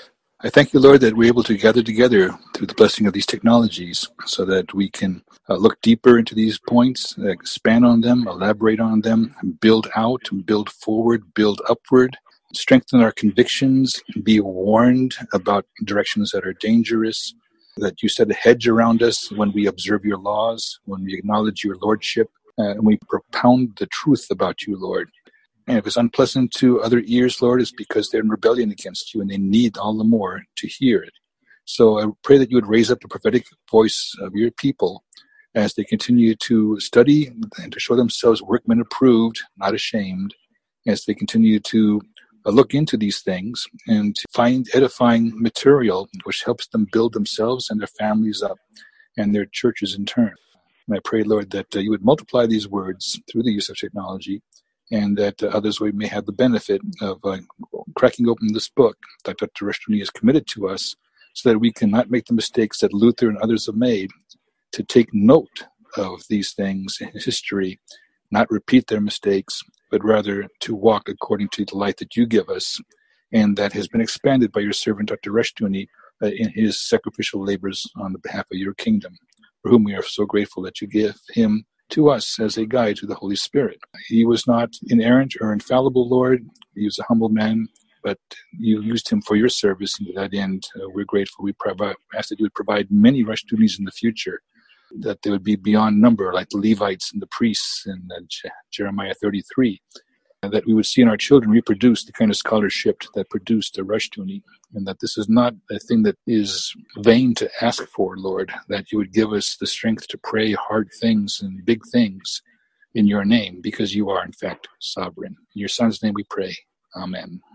I thank you, Lord, that we're able to gather together through the blessing of these technologies so that we can look deeper into these points, expand on them, elaborate on them, build out, build forward, build upward, strengthen our convictions, be warned about directions that are dangerous, that you set a hedge around us when we observe your laws, when we acknowledge your lordship, and we propound the truth about you, Lord. And if it's unpleasant to other ears, Lord, it's because they're in rebellion against you and they need all the more to hear it. So I pray that you would raise up the prophetic voice of your people as they continue to study and to show themselves workmen approved, not ashamed, as they continue to look into these things and to find edifying material which helps them build themselves and their families up and their churches in turn. And I pray, Lord, that you would multiply these words through the use of technology, and that others may have the benefit of cracking open this book that Dr. Rushdoony has committed to us, so that we can not make the mistakes that Luther and others have made, to take note of these things in history, not repeat their mistakes, but rather to walk according to the light that you give us, and that has been expanded by your servant Dr. Rushdoony in his sacrificial labors on the behalf of your kingdom, for whom we are so grateful that you give him to us as a guide to the Holy Spirit. He was not inerrant or infallible, Lord. He was a humble man, but you used him for your service, and to that end, we're grateful. We ask that you would provide many Rushdoonys in the future, that they would be beyond number, like the Levites and the priests in Jeremiah 33, and that we would see in our children reproduce the kind of scholarship that produced a Rushdoony, and that this is not a thing that is vain to ask for, Lord, that you would give us the strength to pray hard things and big things in your name, because you are, in fact, sovereign. In your Son's name we pray. Amen.